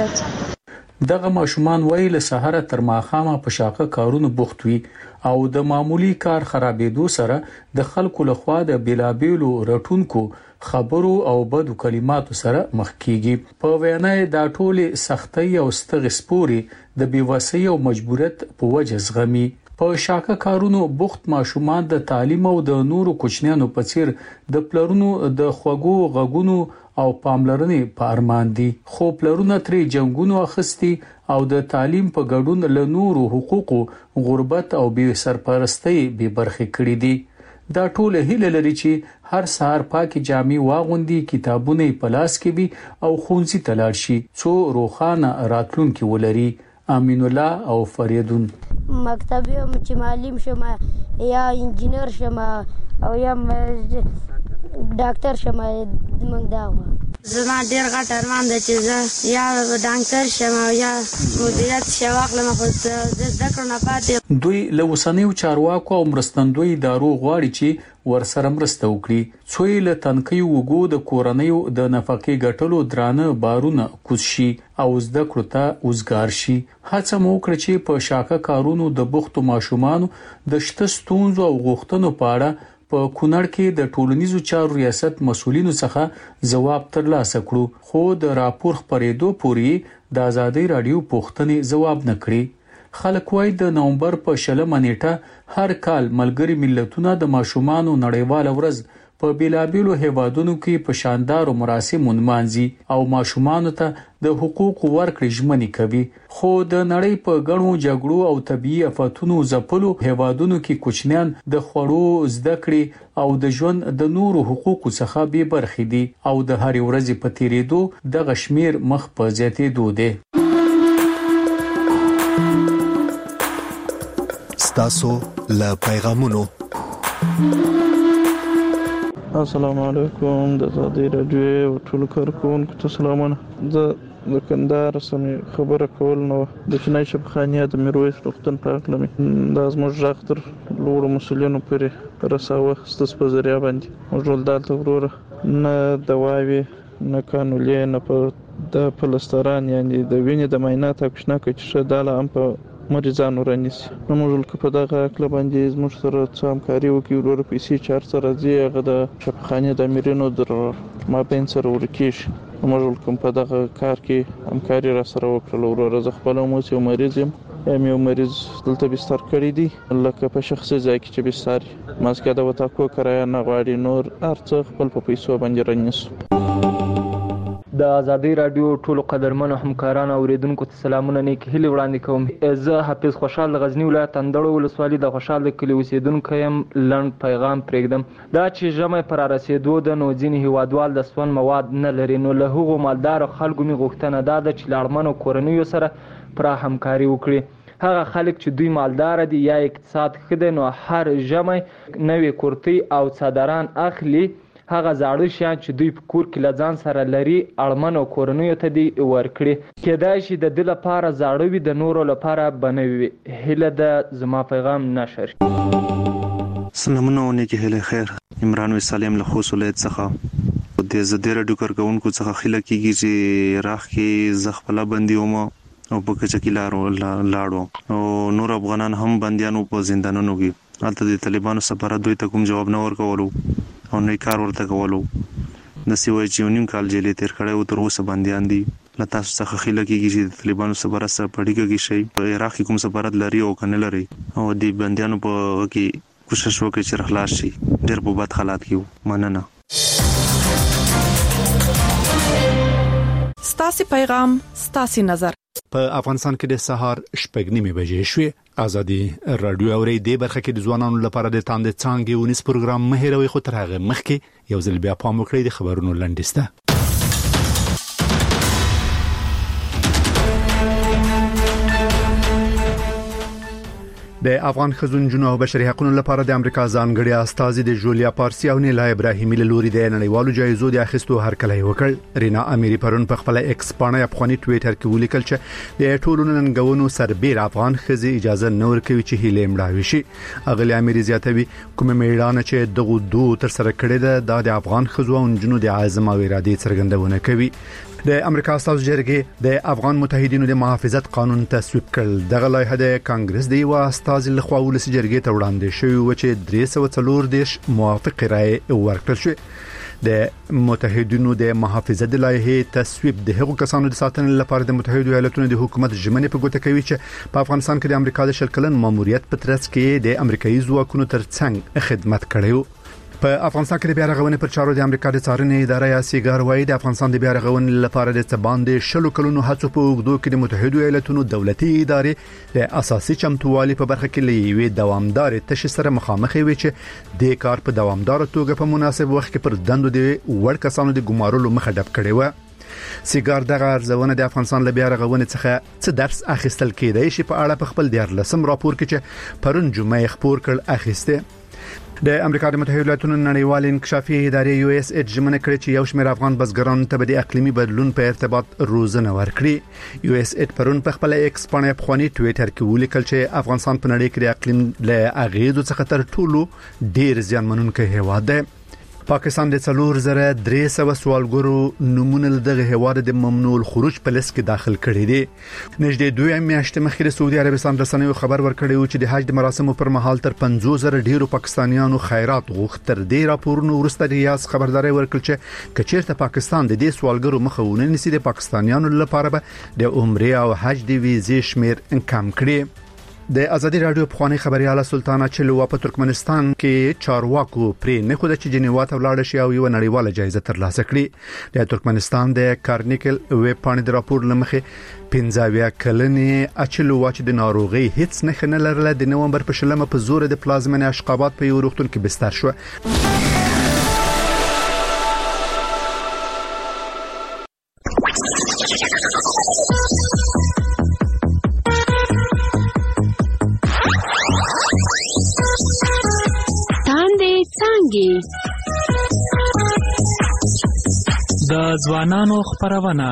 دي. دغه ماشومان وایي له سحر تر ماخامه په شاقه کارونو بوخت وي او د معمولی کار خرابېدو سره د خلکو لخوا د بیلابېلو رټونکو خبرو او بدو کلماتو سره مخ کیږي. په وینا دا ټوله سختي او ستغ سپوري د بیوسۍ او مجبوریت په وجه زغمي. په شاکه کارونو بوخت ماشومان د تعلیم او د نورو کوچنیانو په څیر د پلرونو د خوګو غغونو او پاملرنې په ارمان دي خو پلرونه ترې جنگونو اخستي او د تعلیم په ګډون له نورو حقوقو غربت او بې سرپرستی به برخه کړي دي. دا ټول هیله لري چې هر سهار پاکي جامې واغوندي کتابونه په لاس کې وي او خونځي تلاړ شي څو روخانه راتلونکي ولري. امین الله او فریدون مکتب یم چې معلم شم یا انجینر شم او یا ډاکټر شم موږ دا زما ډیر غټ ارمان دی چې زه یا ډاکټر شم او یا مدیریت شم واخلم خو زه زده کړم نه پاتې. دوی له وسنیو چارواکو او مرستندوی ادارو غواړي چې ورسره مرسته وکړي څو له تنکي وګو د کورنیو د نفقې ګټلو درانه بارونه کوز شي او زده کړو ته وزګار شي. هڅه مو وکړه چې په شاکه کارونو د بوختو ماشومانو د شته ستونزو او غوښتنو په اړه په کونړ کې د ټولنیزو چارو ریاست مسولینو څخه جواب ترلاسه کړو خو د راپور خبرېدو پورې د ازادي راډیو پوښتنې جواب نه کړی. خلک وايي د نومبر په شلمه نیټه هر کال ملګری ملتونه د ماشومانو نړیواله ورځ په بیلابیلو هیوادونو کې په شاندارو مراسمو نمانځي او ماشومانو ته د حقوقو ورکړې ژمنې کوي خو د نړۍ په غړو جګړو او طبيعي آفاتونو ځپلو هیوادونو کې کوچنیان د خوړو زده کړې او د ژوند د نورو حقوقو څخه بې برخې دي او د هر ورځې په تیریدو د غشمیر مخ په زیاتېدو دي. ستاسو له پیغامونو السلام علیکم د ازادي راډیو ټول کارکونکو ته سلامونه. زه د کندهار سمې خبره کول نو د چنای شبخانیه د میرویس روغتون په اړه مې د زموږ غږ تر لوړو مسؤلینو پورې رساوه ستاسو په ذریعہ باندې موږ ول دالته وروره نه دواوي نه قانوني نه په د پلستران یعنی د وینې د معاینات اکشنه کوي چې داله هم په مریضانو رانیسي. نو موږ په دغه اکل باندې زموږ سره څه همکاري وکړي ورور پیسې چار سره ځي هغه د شفخانه د امیرینو در ما بین سره ورکیش. موږ کوم په دغه کار کې همکاري را سره وکړل ورور زه خپل مو یو مریض یم یم یو مریض دلته بستر کړی دی لکه په شخصي ځای کې چې بستر ماسکه د وتا کو کرای نه غواړي نور ارڅ خپل په پیسو باندې رانیسو. د ازادي رادیو ټولو قدرمنو همکارانو او اوریدونکو ته سلامونه نیک هیله وړاندې کوم. زه حافظ خوشحال غزنی ولایت اندړو ولسوالۍ د خوشحال کلی اوسیدونکو يم. لنډ پیغام پرېږدم دا چې ژمي پر رسیدو د نو ځینې هیوادوال د سون مواد نه لري نو له هغو مالدار خلکو می غوښتنه ده چې لاړمنو کورنیو سره پر همکاري وکړي. هغه خلک چې دوی مالدار دي یا اقتصاد خده نو هر ژمي نوې کورتي او صدران اخلي هغه زاړه شیان چې دوی په کور کې لځان سره لري اړمنو کورنیو ته دی ورکړي کېدای شي د دې لپاره زاړه وي د نورو لپاره بنوي. هله د زما پیغام نشر. سلامونه نیکی هله خیر عمران و سالم له خوست ولایت څخه د زده رادیو کارکونکو څخه خله کیږي چې راخ کې زخپلا بندي ومه او په کچا کې لارو لاړو او نور افغانان هم بنديانو په زندانونو کې البته د طالبانو سفارت دوی ته کوم جواب نه ورکولو او نه کار ورته کولو د سیوای چې نیم کال جیلې تیر کړه او تر اوسه بنديان دي لته څخه خله کیږي چې د طالبانو سفارت سره پړیږي کې شي په عراق کې کوم سفارت لري او کنه لري او د بنديانو په کې کوشش وکړي چې خلاص شي ډېر په بد حالات کې مننه. ستاسو پیغام ستاسو نظر. په افغانستان کې د سهار شپږ نیمه بجې شوې ازادي رادیو اوري د برخه کې د ځوانانو لپاره د تاند څنګه ونیس پروګرام مهیروي خو تر هغه مخکې یو ځل بیا پام وکړئ د خبرونو لنډیسته. د افغان خزونجونو او بشري حقوقو لپاره د امریکا ځانګړي استازي د جولیا پارسي او نیلا ابراهیمي له لوري د نړیوالو جایزو د اخیستو هرکلی وکړ. رینا اميري پرون په خپل ایکس باندې افغاني ټوئیټر کې ولیکل چې د ټولو ننګونو سربېر افغان خزي اجازه نه ورکوي چې هیله مړاوي شي. اغلی اميري زیاتوي کوم میړانه چې دغه دوه تر سره کړی ده د افغان خزو او جنونو د عزم او اراده څرګندونه کوي. د امریکا استازو جرګې د افغان متحدینو د محافظت قانون تصویب کړ. دغه لایحه د کانګرس د یو استازي لخوا ولسی جرګې ته وړاندې شوی و چې درې سوه څلور دیش موافق رائے ورکړل شو. د متحدینو د محافظت د لایحه تصویب د هغو کسانو د ساتنې لپاره د متحده ایالاتونو د حکومت ژمنې په ګوته کوي چې په افغانستان کې د امریکا د شلکلن ماموریت په ترڅ کې د امریکایي ځواکونو ترڅنګ خدمت کړي. په افغانستان کې د بیا رغونې پر چارو د امریکا د څارنې اداره یا سیګار وایي د افغانستان د بیا رغونې لپاره د باندې شلو کلونو هڅو په اوږدو کې د متحده ایالاتونو دولتي ادارې د اساسي چمتووالي په برخه کې لوي دوامدار تشې سره مخامخ وي چې د کار په دوامدار توګه په مناسب وخت کې پر دندو د وړ کسانو د ګمارلو مخه ډب کړي و. سیګار دغه ارزونه د افغانستان له بیا رغونې څخه څه درس اخیستل کېدای شي په اړه په خپل دیارلسم راپور کې چې پرون جمعه خبر کړ اخیسته. د امریکا د متحده ایالاتونو نړیوال انکشافي ادارې یو اس ایچ ژمنه کړې چې یو شمېر افغان بزګرانو ته د اقلیمي بدلون په ارتباط روزنه ورکړي. یو اس ایچ پرون په خپل ایکس باندې افغاني ټوئیټر کې ولیکل چې افغانستان په نړۍ کې د اقلیم له اغیزو څخه تر ټولو ډیر زیانمنونکی هیواد دی. پاکستان د څلور زره درې سوه سوالګرو نمونه دغه هواد د ممنوع الخروج په لیست کې داخل کړي دي. نږدې دوه میاشتې مخکې د سعودي عربستان رسنیو خبر ورکړی و چې د حج د مراسمو پر مهال تر پنځوس زره ډیرو پاکستانیانو خیرات غوښتل. تر دې راپورونو وروسته د ریاض خبرداري ورکړه چې کچېرته پاکستان د دې سوالګرو مخه ونه نیسي د پاکستانیانو لپاره به د عمره او حج د ویزې شمیر کم کړي. د ازادي رادیو په خواني خبرياله سلطانه چلوا په ترکمنستان کې چارواکو پرې نه خو د جنیوا ته ولاړ شي او یو نړیواله جایزه ترلاسه کړي. د ترکمنستان د کارنیکل ویب پاڼې د راپور لمخې پنځاویا کلنې اچلوا چې د ناروغي هیڅ نه نه لرله د نومبر په شلمه په زور د پلازمنې اشقابات په یو روغتون کې بستر شو. د ځوانانو خبرونه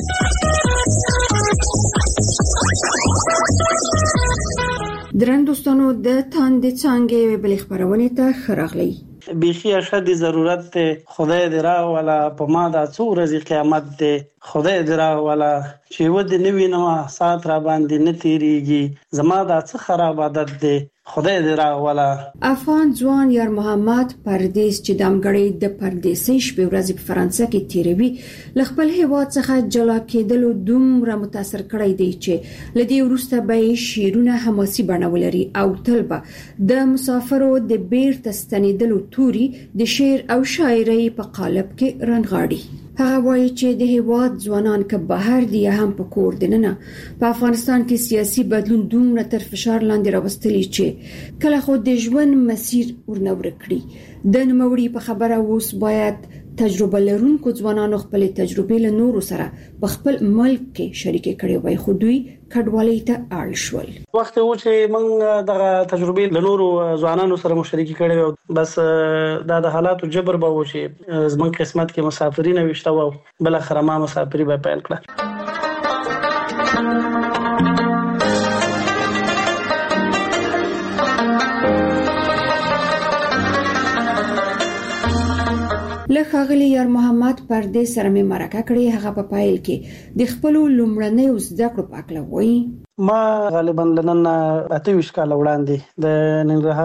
درن دوستانو د تاند څنګه بل خبرونه ته خراغلی بیخی اشد ضرورت ته خدای درا ولا په ما د څو ورځې قیامت ته خدای درا ولا چې ود نوی نو سات را باندې نه تیریږي زما د څه خراب عادت ده خدای دې راولا. افغان ځوان یار محمد پردیس چې دمګړی د پردیسي شپې ورځې په فرانسه کې تیروي خپل هیواد څخه جلا کېدلو دومره متاثر کړی دی چې لدی ورسته به شیرونه حماسي بڼولري او طلبه د مسافرو د بیرته ستنیدلو توري د شعر او شاعري په قالب کې رنغاړي. هغه وایي چې د هیواد ځوانان که بهر دي هم په کور دننه په افغانستان کې سیاسي بدلون دومره تر فشار لاندې راوستلی چې کله خو د ژوند مسیر ورنور کړی. د نوموړي په خبره اوس باید تجربه لرونکو ځوانانو خپل تجربې له نورو سره په خپل ملک کې شریک کړي وای خو دوی کډوالۍ ته اړ شول. وخت و چې موږ دغه تجربې له نورو ځوانانو سره مشارکت کړي بس دا د حالاتو جبر به و چې زموږ قسمت کې مسافرین وشته او بل اخر ما مسافری به پیل کړه. له ښاغلي یار محمد پردیس سره مې مرکه کړې. هغه په پایل کې د خپل لومړنۍ زده کړو په اړه وایي. ما غالبا لنن اته ویش کال وړاندې د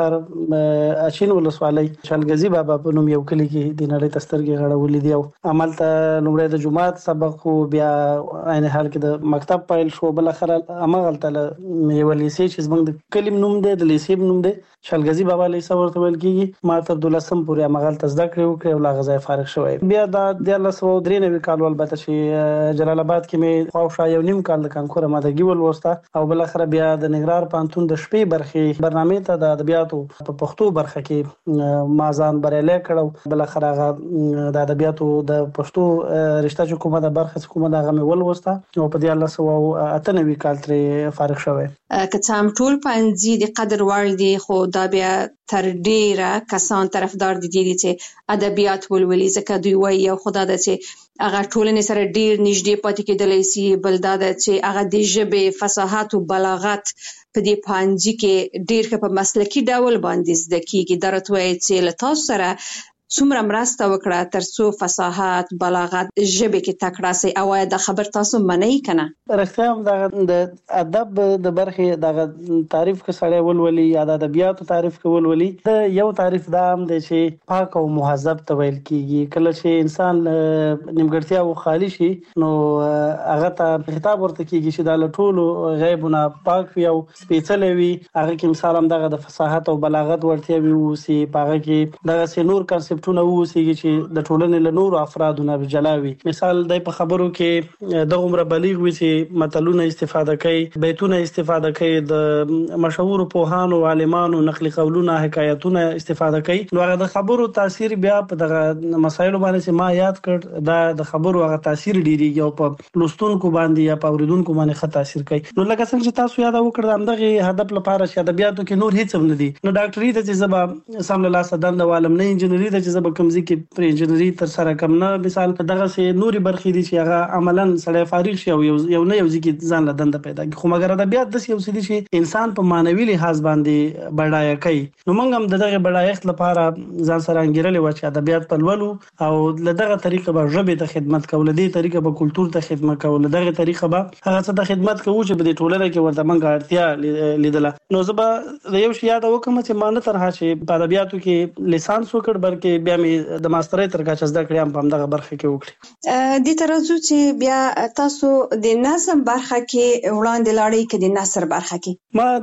ننګرهار اچین ولسوالۍ شالګزی بابا په نوم یو کلی کې د نړۍ تسترګي غړولې دی او عمل ته لومړی د جمعات سبق خو بیا عین حال کې د مکتب پایل شو. بل اخر امغل ته یو لیسې چې زمونږ د کلم نوم دی د لیسې نوم دی شالګزی بابا لیسې ورته ویل کیږي. ما تر دولسم پورې امغل ته زده کړې وکړې او لا غزا فارغ شوی. بیا د د الله سو درې نوي کال البته چې جلال آباد کې مې خواوشا یو نیم کال د کانکور ماده ګول وسته او بل اخر بیا د ننګرهار پانتون د شپې برخې برنامه ته د ادبیاتو په پښتو برخه کې ما ځان بریالي کړو. بل اخر هغه د ادبیاتو د پښتو رشته چې کومه د برخه کومه د غمه ول وسته او په دې الله سو اته نوي کال ترې فارغ شوی. که څام ټول پنځه د قدر وړ دي خو دا بیا تر ډیره کسان طرفدار دي دي چې ادبیات ولولي ځکه دوی وایي او خدای د چې هغه ټولنې سره ډیر نږدې پاتې کېدلی سي. بل دا چې هغه د ژبې فصاحت او بلاغت په دې پنځه کې ډیر ښه په مسلکي ډول باندې زده کیږي. درته وایي چې له تاسو سره څومره مرسته وکړه ترڅو فصاحت بلاغت ژبه کې تکړه سي او دا خبر تاسو منئ کنه؟ رښتیا هم د ادب د برخې د تعریف کې سړی ولولي یا د ادبیاتو تعریف کې ولولي. د یو تعریف دا هم دی چې پاک او مهذب ته ویل کیږي. کله چې انسان نیمګړتیا او خالی شي نو هغه ته خطاب ورته کیږي چې د ټولو غیبونه پاک وي او سپېڅلې وي. هغه کې مثال هم دغه د فصاحت او بلاغت ورته وي او سي پاغه کې دغه سينور کنسپټونه ووسیږي چې د ټولنې له نورو افرادو نه جلاوي. مثال د په خبرو کې د عمر بلیغ وي چې متلونه استفاده کوي، بیتونه استفاده کوي، د مشهور پوهانو عالمانو نقلي قولونه حکایتونه استفاده کوي. نو هغه د خبرو تاثیر بیا په دغه مسایلو باندې چې ما یاد کړ دا د خبرو هغه تاثیر ډیریږي او په لوستونکو باندې یا په اوریدونکو باندې ښه تاثیر کوي. نو لکه څنګه چې تاسو یاد وکړل همدغه هدف لپاره چې ادبیاتو کې نور هیڅ هم نه دي. نو ډاکټري ته چې زبا سم له لاسه دند عالم نه انجنیری ته چې زبا کمزې کې پر انجنیری تر سره کم نه مثال دغه سه نوري برخې دي چې هغه عملاً سړی فارغ شي او یو نه یو ځکه ځان له دند پیدا کوي. خو مګر ادبیات د یو څه دي چې انسان په مانوي لحاظ باندې بډای کوي. نو موږ هم دغه بډایښت لپاره ځان سره انګیرلې و چې ادبیات په لولو او لدغه طریقه به ژبه ته خدمت کول دي، طریقه به کلچر ته خدمت کول، دغه طریقه به هغه څه ته خدمت کوو چې په ټولنه کې ورته موږ اړتیا لیدله. نو زبا د یو شی یاد وکم چې ما نه ترها شي په ادبیاتو کې لیسانس وکړ بلکې بیا مې د ماسترۍ تر کچه زده کړم په دغه برخه کې وکړي. د ترازو چې بیا تاسو د نظم برخه کې وړاندې لاړې کې د نثر برخه کې ما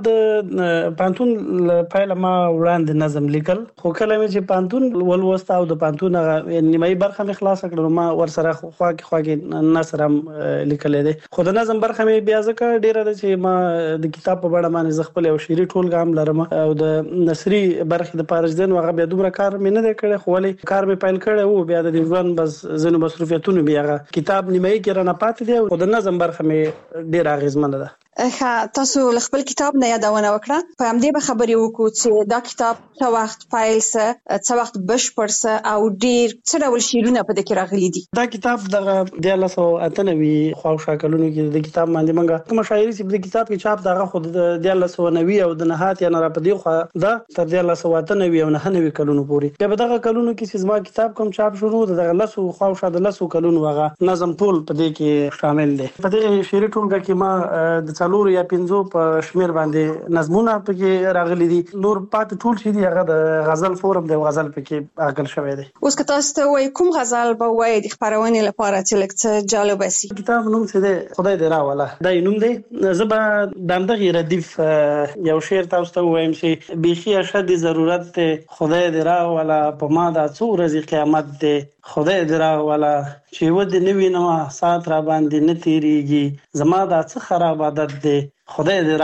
د پانتون پایله ما وړاندې نظم لیکل. خو کله مې چې پانتون ولوسته او د پانتون نیمایي برخه مې خلاص کړل ما ور سره خوا کې خوا کې نثر هم لیکلې ده. خو د نظم برخه مې بیا ځکه ډیره ده چې ما د کتاب په اړه باندې زغپل او شعري ټولګه هم لرم او د نثري برخه د پارجدن هغه بیا دومره کار مې نه کړی. خو ولې کار مې پیل کړی وو بیا د ژوند بس زنو مصروفیتونو بیا کتاب نیمایي کې رانه پاتې دی او د نظم برخه مې ډیر اغیزمنه ده. ښه تاسو خپل کتاب نه یادونه وکړه په همدې به خبرې وکړو چې دا کتاب څو وخت پیل سه څو وخت بشپړ سه او ډیر څه ډول شعرونه په دې کې راغلي دي. دا کتاب دغه د الله سو اته نوي خواوشا کلونو کې د کتاب باندې منګه کوم شاعري چې په کتاب کې چاپ دغه خود د الله سو نوي او د نهات یا نه را پدې خو دا تر د الله سو اته نوي او نه نوي کلونو پورې بیا دغه کلونو کې چې زما کتاب کوم چاپ شروع دغه الله سو خواوشا د الله سو کلونو هغه نظم ټول په دې کې شامل دي. په دې شعري ټولګه کې ما د څلور یا پنځو په شمیر باندې نظمونه پکې راغلي دي. نور پات ټول شي دي هغه د غزل فورم د غزل پکې راغل شوی دی. اوس که تاسو ته وای کوم غزل به وای د خبرونه لپاره چې لکه جالب شي؟ کتاب نوم څه دی؟ خدای دې راوله. دا نوم دی. زبا دمدغه ردیف یو شعر تاسو ته وایم چې بيخي اشد ضرورت ته خدای دې راوله په ما دا څو ورځې قیامت دی. خدای دې راوله چې ود نوی نو سات را باندې نه تیریږي زما دا څه خراب عادت دی. خدای دې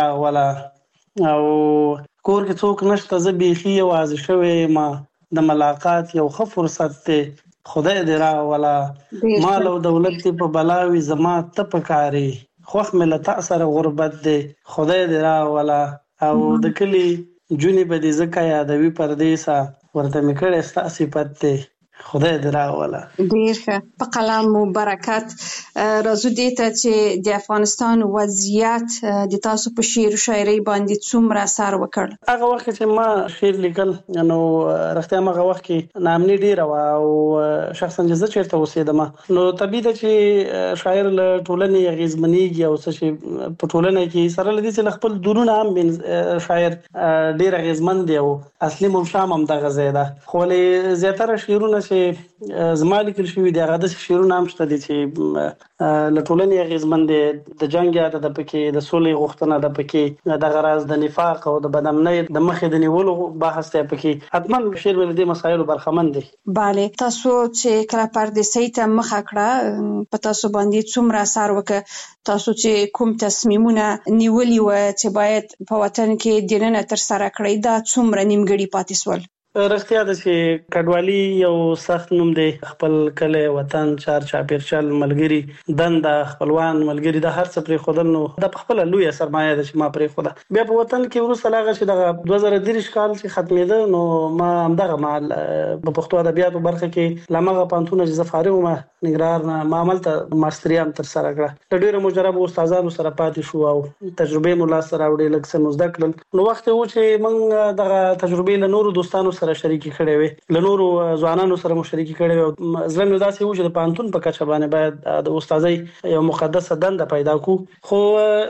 راوله او کور کې څوک نشته زه بيخي واځ شوی ما د ملاقات یو ښه فرصت ته. خدای دې راوله مال او دولت په بلاوي زما ته پکاري خوخ ملت اثر غربت دی. خدای دې راوله او د کلی جونی په دې زکه یادوي پردیسا ورته میکړه ستا صفت دی. خدای دې راوله. ډیر ښه. په قلم مو برکت. راځو دې ته چې د افغانستان وضعیت د تاسو په شعر او شاعري باندې څومره اثر وکړ؟ هغه وخت چې ما شعر لیکل نو رښتیا هغه وخت کې نامني ډیر او شخصا چې چیرته اوسېدم نو طبيعي ده چې شاعر له ټولنې اغیزمنېږي او څه چې په ټولنه کې سره لدی چې خپل درونه هم شاعر ډیر اغیزمن دی او اصلي مشام هم دغه زیاده خو له زیاتره شعرونه چې زما لیکل شوی دی هغه د شعرونه هم شته دي چې له ټولنې اغیزمن دي د جنگ یاد د پکې د سولې غوښتنه د پکې د غراز د نفاق او د بدامنۍ د مخې د نیولو بحث ته پکې حتما شعر ول دي مسایل برخمن دي. bale تاسو چې کله پردیسۍ ته مخه کړه په تاسو باندې څومره اثر وکړ؟ تاسو چې کوم تصمیمونه نیولي و چې باید په وطن کې دننه تر سره کړی دا څومره نیمګړي پاتې سول؟ رښتیا ده چې کډوالي یو سخت نوم دی. خپل کلی وطن چار چاپیرچل ملګری دنده خپلوان ملګری د هر څه پرې خودل نو د خپل لوی سرمایه ده چې ما پرې خوده. بیا په وطن کې ورسره لاغه چې د دوه زره درې کال چې ختمېده نو ما همدغه مال په پښتو ادبیاتو برخه کې لمغه پانتونه چې فارغ ما نګرار نه معامل ته ماستریام تر سره کړه. د ډیرو مجرب استادانو سره پاتې شو او تجربه مولا سره وړي لکه څه مزد کړل نو وخت و چې موږ دغه تجربه له نورو دوستانو سره شریکي کړې وي له نورو ځوانانو سره مو شریکي کړې وي. زړه مې داسې و چې د پانتون په کچه باندې باید د استادۍ یو مقدسه دنده پیدا کو خو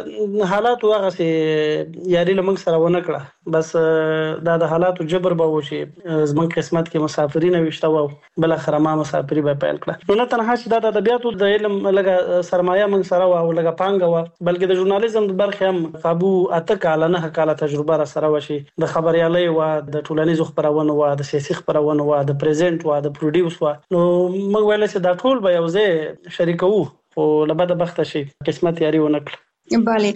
حالات هغه سي یاري لمنګ سره ونه کړه. بس دا د حالاتو جبر به و چې زمون قسمت کې مسافرین وشته و بل اخر ما مسافری به پیل کړه. نو نه تنها چې د ادبیاتو د علم لګه سرمایه من سره و او لګه پانګه و بلکې د ژورنالیزم د برخه هم قابو اته کال نه کال تجربه را سره وشي د خبريالۍ و د ټولنیزو خبرونه و د سیاسي خبرونه و د پریزنټ و د پروډوس و نو موږ ویل چې دا ټول به یو ځای شریکو او لبد بخت شي قسمت یاري ونکړه. bale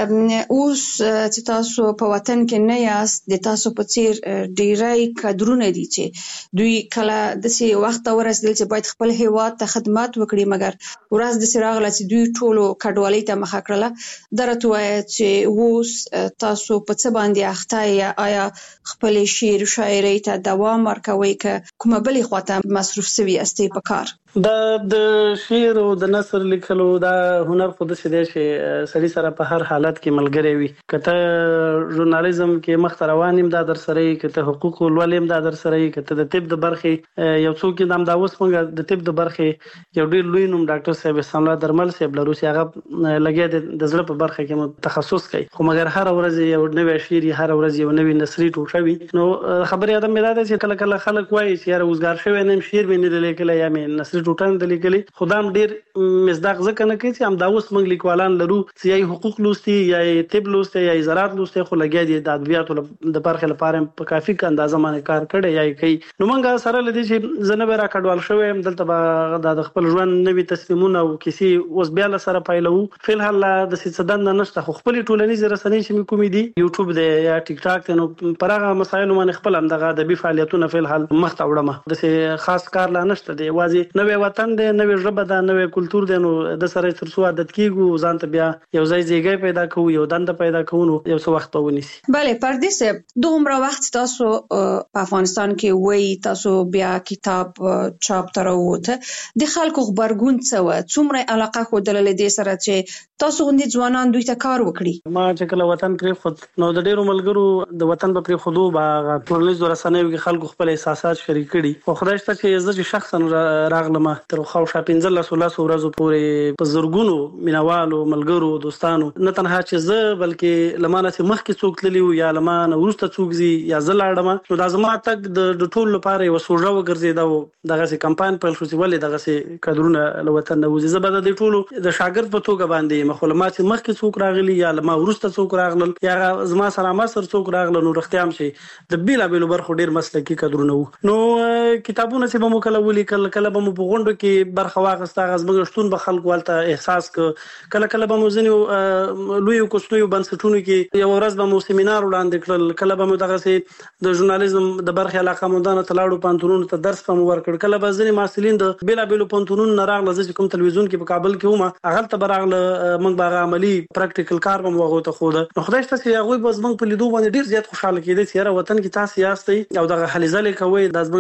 اوس چې تاسو په وطن کې نه یاست د تاسو په څیر ډیری کادرونه دي چې دوی کله د سي وخت ورسېدل چې باید خپل هیواد ته خدمات وکړي مګر ورځ د سراغله چې دوی ټولو کډوالۍ ته مخه کړله درته وایي چې اوس تاسو په څه باندې اخته یا آیا خپل شعر او شاعري ته دوام ورکوي که کومه بلې خواته مصروف سوي استي په کار؟ دا د شعر او د نثر لیکلو دا هنر خود څه دی چې سړي سره په هر حالت کې ملګری وي. کته ژورنالیزم کې مخ روانیم دا در سره کته حقوق ولیم دا در سره کته د طب د برخه یو څوک نام دا اوس موږ د طب د برخه یو ډیر لوی نوم ډاکټر صاحب ساملا درمل صاحب لروسي هغه لګي د زړه په برخه کې تخصص کوي خو مګر هر ورځ یو نوې شعر هر ورځ یو نوې نثري ټوټوي. نو خبرې ادم مې دا چې کله کله خلک وایي چې یاره وزګار شوی نیم شعر مې نه لیکل یا مې نثري ټوټان د لیکلي خدام ډیر مصداق ځکه نه کوي چې هم دا اوس موږ لیکوالان لرو چې یې حقوق لوستي یا طب لوستي یا زراعت لوستي خو لګیا دي د ادبیاتو د برخه لپاره په کافي اندازه باندې کار کړي یا کوي. نو موږ سره لدی چې زنه به را کډوال شوی هم دلته به د خپل ژوند نوي تصمیمونه او کیسي اوس بیا له سره پایلو فل حال د سیسدان نشته خو خپل ټولنیز رسنۍ چې کومې دي یوټیوب دی یا ټیک ټاک ته نو پرغه مسایل باندې خپل هم دغه ادبي فعالیتونه فل حال مخ ته وړم د خاص کار لا نشته دی وازي نوې وطن دی نوې ژبه ده نوې کلچر دی نو د سره تر څو عادت کیږو ځان ته بیا یو ځای ځای پیدا کوو یو دنده پیدا کوو نو یو څه وخت به ونیسي. bale پردیس دومره وخت تاسو په افغانستان کې وای تاسو بیا کتاب چاپ تر وته د خلکو خبرګون څه و څومره علاقه خو د لیدې سره چې تاسو غوندي ځوانان دوی ته کار وکړي؟ ما چې کله وطن پرې خود نو د ډیرو ملګرو د وطن په پرې خودو با ټولنیز ورسنوي کې خلکو خپل احساسات شریک کړي او خدای شته چې زه شخصا راغلم تر خو شاپینځل لسولاس ورځو پورې په زرګونو مینوالو ملګرو دوستانو نه تنها چې زه بلکې لمانه چې مخکې څوک تللی یا لمانه ورسته څوک زی یا زلاړم نو د ازما تک د ټول لپاره یو سوژه وګرځیدا دغه سي کمپاین پر شو چې ولې دغه سي کډرونه له وطن نه وځي زبر د ټولو د شاګرد په توګه باندې مخولمات مخکې څوک راغلي یا لما ورسته څوک راغلل یا زما سره ما سره څوک راغلل نو رختيام شي د بیلا بیلو برخو ډیر مسلکی کډرونه نو کتابونه چې به مو کله ولي کله کله به مو په غونډو کې برخه واغسته غزبګشتون به خلک ولته احساس ک کله کله به مو ځنیو لوی کوستوي بنسټونو کې یو ورځ به مو سیمینار وړاندې کړل کله به مو دغه سي د ژورنالیزم د برخه علاقه مندانه تلاړو پانتونونو ته درس په مو ورکړ کله به ځنی مسلین د بیلا بیلو پانتونونو نه راغله چې کوم تلویزیون کې په کابل کې ومه هغه ته براغله موږ باغ عملی پریکټیکل کار به موغه ته خوده نو خدای شته چې هغه به زمنګ په لیدو باندې ډیر زیات خوشاله کېدی چې را وطن کې تاسو یاستئ او دغه حل ځلې کوي د زمنګ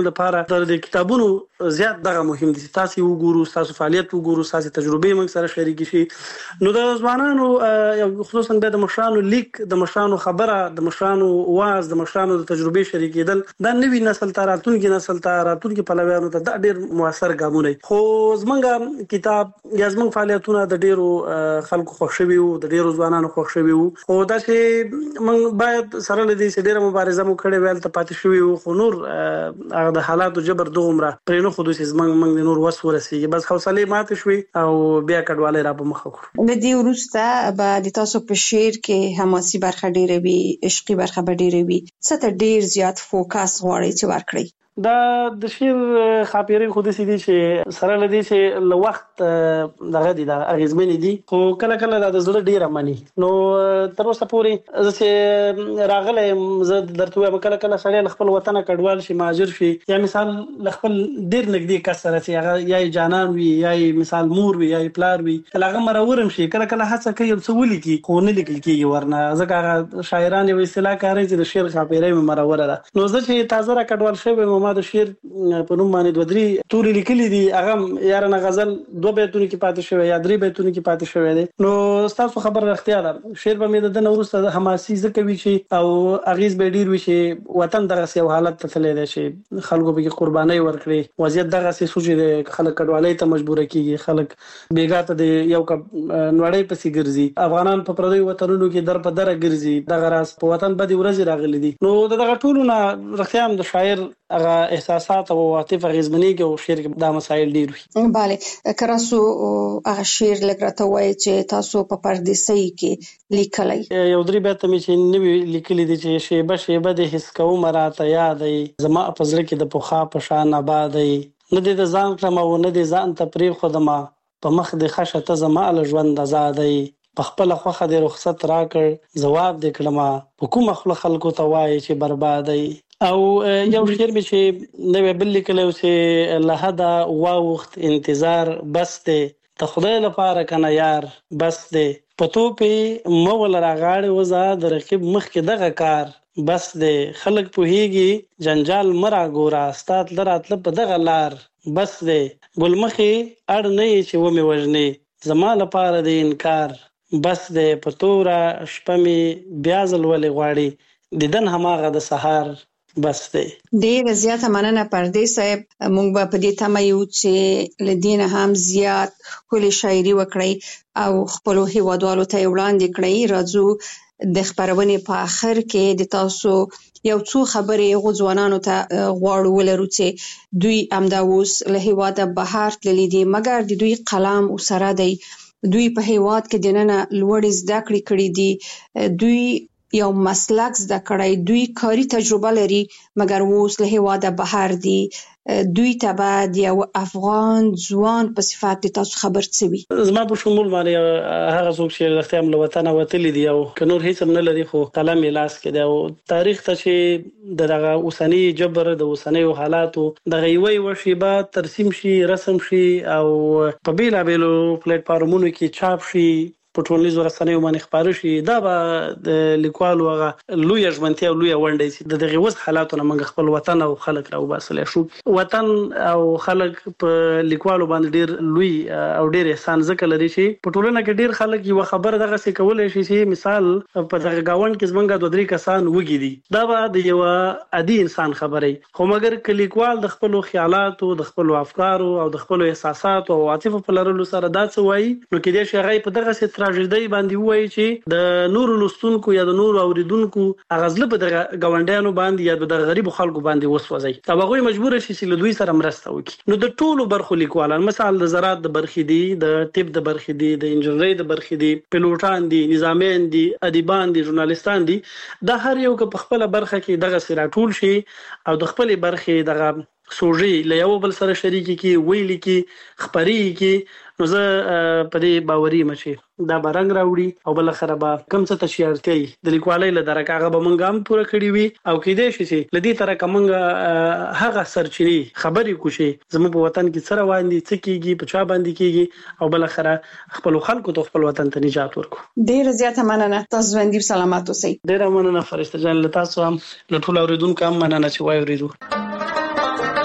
زموږ لپاره د کتابونو زیات دغه مهم دي. تاسو وګورو، تاسو فعالیت وګورو، تاسو تجربې موږ سره شریک شي. نو د ځوانانو خصوصا د مشرانو لیک، د مشرانو خبره، د مشرانو واز، د مشرانو د تجربې شریکېدل دا نوی نسل ته، راتلونکي نسل ته، راتلونکي پلویانو ته دا ډېر موثر ګامونه. خو زمونږ کتاب یا زمونږ فعالیتونه د ډېرو خلکو خوښ شوي وو، د ډېرو ځوانانو خوښ شوي وو. خو دا چې موږ باید سره له دې چې ډېره مبارزه مو کړې ویل ته پاتې شوي وو، خو نور هغه د حالاتو جبر دومره پرې نه ښودو چې زمونږ موږ د نور وس ورسېږي. بس حوصلې ماتې شوي او بیا کډوالۍ را په مخه کړو. د دې وروسته به د تاسو په شعر کې حماسي برخه ډېره وي، عشقي برخه به ډېره وي، څه ته ډېر زیات فوکس غواړئ چې ورکړئ؟ دا د شعر خاطرې خو داسې دي چې سره له دې چې له وخت دغه دي دا اغېزمنې دي، خو کله کله دا د زړه ډېره مني. نو تر اوسه پورې زه چې راغلی یم، زه درته وایم کله کله سړی له خپل وطنه کډوال شي، مهاجر شي، یا مثال له خپل ډېر نږدې کس سره چې هغه یا یې جانان وي، یا یې مثال مور وي، یا یې پلار وي، کله هغه مرور هم شي، کله کله هڅه کوي یو څه ولیکي خو نه لیکل کېږي ورنه، ځکه هغه شاعران یوه اصطلاح کاروي چې د شعر خاطرې مې مروره ده. نو زه چې تازه را کډوال شوی یم، ما د شعر په نوم باندې دوه درې توري لیکلي دي، هغه یارانه غزل دوه بیتونه کې پاتې شوی یا درې بیتونه کې پاتې شوی دی. نو ستاسو خبر رښتیا ده، شعر به مې د دنه وروسته د حماسي ځکه وي چې او اغیز به ډېر وي چې وطن دغسې یو حالت ته تللی دی چې خلکو پکې قربانۍ ورکړي. وضعیت دغسې شو چې خلک کډوالۍ ته مجبوره کېږي، خلک بېګا ته د یو کپ نړۍ پسې ګرځي، افغانان په پردیو وطنونو کې در په دره ګرځي، دغه راز په وطن بدې ورځې راغلي دي. نو د دغه ټولو نه رښتیا هم د شاعر هغه احساسات او عاطفه اغېزمنېږي او شعر کې دا مسایل ډېر وي. بله، که راسو هغه شعر لږ راته ووایئ چې تاسو په پردیسۍ کې لیکلی. یو درې بیته مې چې نوي لیکلي دي چې شیبه شیبه د حس کومه راته یادی، زما په زړه کې د پخوا په شان آبادی، نه دې د ځان کړم او نه دې ځان ته پرېښودمه، په مخ دې ښه ته زما له ژوند آزادی، په خپله خوښه دې رخصت راکړ ځواب دې کړمه، په کومه خوله خلکو ته وایي چې بربادی. او یو شعر مې چې نوی بل لیکلی و چې له حده واوښت انتظار بس دی، د خدای لپاره که نه یار بس دی، په توپې مه وله راغاړې وځه د رقیب مخکې دغه کار بس دی، خلک پوهېږي جنجال مه راګوره ستا تله راتله په دغه لار بس دی، ګل مخې اړ نه یې چې ومې وژنې زما لپاره د انکار بس دی، په توره شپه مې بیا ځل ولې غواړي دیدن هماغه د سهار بس دی. ډېره زیاته مننه پردیس صاحب. موږ به په دې تمه یو چې له دې نه هم زیات ښکلې شاعري وکړئ او خپلو هیوادوالو ته یې وړاندې کړئ. راځو د خپرونې په آخر کې د تاسو یو څو خبرې هغو ځوانانو ته غواړو ولرو چې دوی همدا اوس له هیواده بهر تللي دي، مګر د دوی قلم ورسره دی، دوی په هیواد کې دننه لوړې زده کړې کړې دي، دوی یو مسلک زده کړی، دوی کاري تجربه لري، مګر اوس له هیواده بهر دي. دوی ته به د یو افغان ځوان په صفت د تاسو خبر څه وي؟ زما په شمول باندې هغه څوک چې رښتیا هم له وطنه وتلي دي او که نور هېڅ هم نه لري خو قلم یې لاس کې دی او تاریخ ته چې د دغه اوسني جبر د اوسنیو حالاتو دغه یوه یوه شیبه ترسیم شي، رسم شي او په بېلابېلو پلیټفارمونو کې چاپ شي، په ټولنیزو رسنیو باندې خپاره شي، دا به د لیکوالو هغه لویه ژمنتیا او لویه ونډه چې د دغې اوس حالاتو نه موږ خپل وطن او خلک راوباسلی شو. وطن او خلک په لیکوالو باندې ډېر لوی او ډېر احسان ځکه لري چې په ټولنه کې ډېر خلک یوه خبره دغسې کولی شي چې مثال په دغه ګاونډ کې زموږ دوه درې کسان وږي دي، دا به د یوه عادي انسان خبره وي، خو مګر که لیکوال د خپلو خیالاتو، د خپلو افکارو او د خپلو احساساتو او عاطفو په لرلو سره دا څه وایي، نو کېدای شي هغه یې په دغسې تراژیدۍ باندې ووایي چې د نورو لوستونکو یا د نورو اوریدونکو هغه زړه په دغه ګاونډیانو باندې یا د غریبو خلکو باندې وسوځي او هغوی مجبوره شي چې له دوی سره مرسته وکړي. نو د ټولو برخو لیکوالان، مثال د زراعت د برخې دي، د طب د برخې دي، د انجنیرۍ د برخې دي، پیلوټان دي، نظامیان دي، ادیبان دي، ژورنالیستان دي، دا هر یو که په خپله برخه کې دغسې راټول شي او د خپلې برخې دغه سوژې له یو بل سره شریکې کړي، ویلي کړي، خپرې کړي، نو زه په دې باوري یم چې دا به رنګ راوړي او بالاخره به کوم څه ته چې اړتیا وي د لیکوالۍ له درکه هغه به موږ هم پوره کړي وي او کیدای شي چې له دې طرحه موږ هغه سرچینې خبرې کړو چې زموږ په وطن کې څه روان دي، څه کېږي، په چا باندې کېږي او بالاخره خپلو خلکو ته خپل وطن ته نجات ورکړو. ډېره زیاته مننه. تاسو ژوندي سلامت اوسئ. ډېره مننه فرشته جان، له تاسو هم له ټولو اورېدونکو هم مننه چې وایي اورېدو.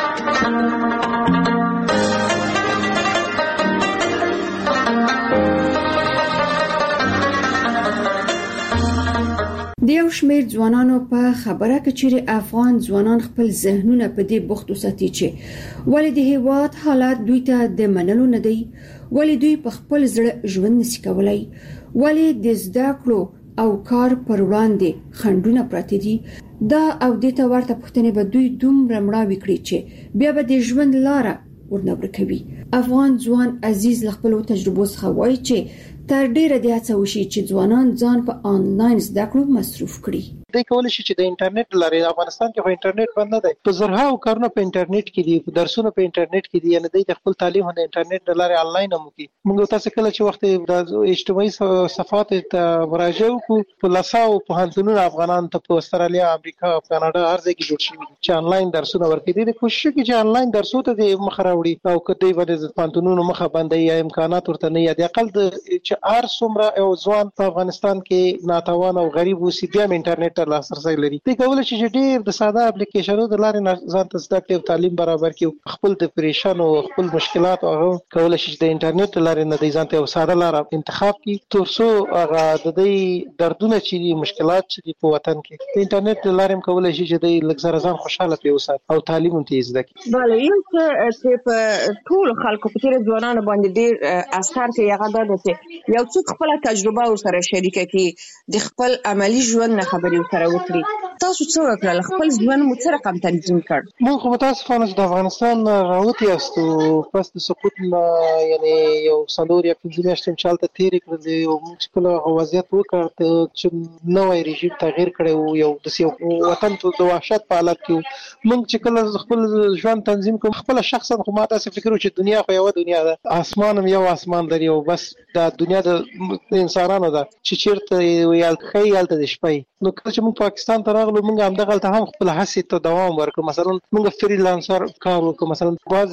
یو شمېر ځوانانو په خبره کې چې افغان ځوانان خپل ذهنونه په دې بوخت وساتي چې ولې د هیواد حالات دوی ته د منلو نه دی، ولې دوی په خپل زړه ژوند نشي کولای، ولې د زده کړو او کار پر وړاندې خنډونه پراته دي. دا او د ته ورته پوښتنې به دوی دومره مړاوي کړي چې بیا به د ژوند لاره ورنبر کوي. افغان ځوان عزیز له خپل تجربو څخه وایي چې تر ډیره د هڅه وشي چې ځوانان ځان په انلاین زده کړو مصروف کړي. دوی کولای شي چې د انټرنیټ لارې افغانستان کې خو انټرنیټ بند نه دی، په زرهاو کارونه په انټرنیټ کې دي، درسونه په انټرنیټ کې دي، یعنی دوی د خپل تعلیم د انټرنیټ لارې انلاین هم کوي. موږ تاسو کله چې وخت د اجتماعي صفحات ته مراجعه وکړو په لاساو په هنتونو افغانان ته په استرالیا، امریکا او کاناډا هر ځای کې جوړ شوي چې انلاین درسونه ورکړي. د کوشش کوي چې انلاین درسونه ته د مخ راوړي او کدی باندې د هنتونو مخه باندې یا امکانات ورته نه یا د اقل چې هر څومره او ځوان په افغانستان کې ناتوان او غریب وسی بیا انټرنیټ ته لاسرسی لري. دوی کولای شي چې ډېر د ساده اپلیکیشنونو د لارې ځان ته زده کړي او تعلیم برابر کړي، خپل د پریشان او خپل مشکلات او کولای شي چې د انټرنیټ لارې نه د ځان ته ساده لار انتخاب کړي ترڅو هغه د دې دردونه چې مشکلات چې په وطن کې د انټرنیټ لارې کولای شي چې د لږ ځان خوشاله پي وسات او تعلیم هم تیز کړي. بله یو چې په ټول خلکو په تیر ځوانانو باندې ډېر اثر کوي هغه دا ده چې یو څوک خپل تجربه ورسره شریکه کړي، د خپل عملی ژوند نه خبرې ورسره وکړي. تاسو څه وکړل؟ خپل ژوند مو څه رقم تنظیم کړ؟ موږ خو متاسفانه چې د افغانستان راوتی یاستو پس د سقوط نه یعنی یو څلور یا پنځه میاشتې چې هلته تېرې کړلې او موږ چې کله وضعیت وکړ چې نوی رژیم تغییر کړی و، یو داسې وطن د وحشت په حالت کې و. موږ چې کله خپل ژوند تنظیم کوو خپله شخصا خو ما داسې فکر و چې دنیا خو یوه دنیا ده، اسمان هم یو اسمان لري او بس دا دنیا د انسانانو ده چې چېرته یا ښایي هلته د شپه. نو کله چې موږ پاکستان ته راغلو موږ همدغلته هم خپل هڅې ته دوام ورکړو. مثلا موږ فریلانسر کار وکړو، مثلا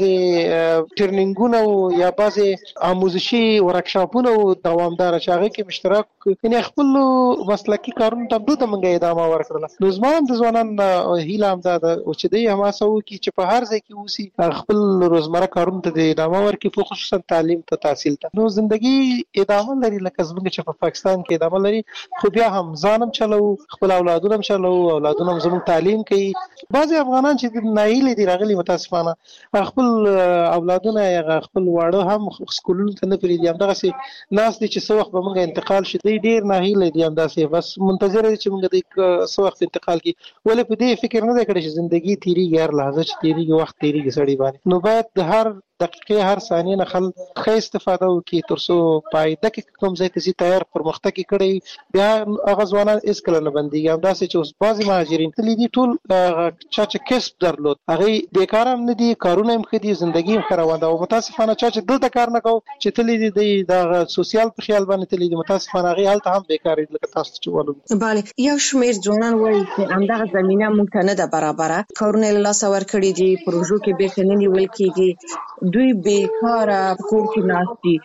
بعضې ټریننګونه یا بعضې آموزشي ورکشاپونه دوامداره چې هغې کې مشترک یعنې خپلو مسلکي کارونو ته همدلته موږ ادامه ورکړله. نو زما هم د ځوانانو هیله همدا ده چې دوی هم هڅه وکړي چې په هر ځای کې اوسي خپل روزمره کارونو ته د ادامه ورکړي، په خصوصا تعلیم ته تحصیل ته. نو زندګي ادامه لري لکه زموږ چې په پاکستان کې ادامه لري، خو بیا هم ځان هم چلو، خپل اولادونه هم چلو، اولادونه هم زموږ تعلیم کوي. بعضې افغانان چې ناهیلې دي راغلي متاسفانه خپل اولادونه یا خپل واړه هم سکولونو ته نه پرېږدي، همدغسې ناست دي چې څه وخت به موږ انتقال شي. دوی ډېر ناهیلې دي، همداسې بس منتظره دي چې موږ دوی څه وخت انتقال کړي. ولې په دې فکر نه دی کړی چې زندګي تېرېږي، هر لحظه چې تېرېږي وخت تېرېږي سړي باندې. نو باید د هر دقیقې هر ثانیې نه خل ښه استفاده وکړي ترڅو په آینده کې کوم ځای ته ځي تیار پرمختګ یې کړی بیا هغه ځوانان هېڅکله نه بندېږي. همداسې چې اوس بعضې مهاجرین تللي دي ټول چا چې کسب درلود هغوی بېکاره هم نه دي، کارونه هم ښه دي، زندګي هم ښه روان ده. او متاسفانه چا چې دلته کار نه کوو چې تللي دي دی د سوسیال په خیال باندې تللي دي، متاسفانه هغوی هلته هم بېکاره دي لکه تاسو چې ولولو. بله یو شمېر ځوانان وایي چې همدغه زمینه موږ ته نه ده برابره، کارونه یې له لاسه ورکړي دي، پروژو کې بېرته نه نیول کېږي، دوی بېکاره په کور کې ناست دي.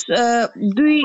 اوس دوی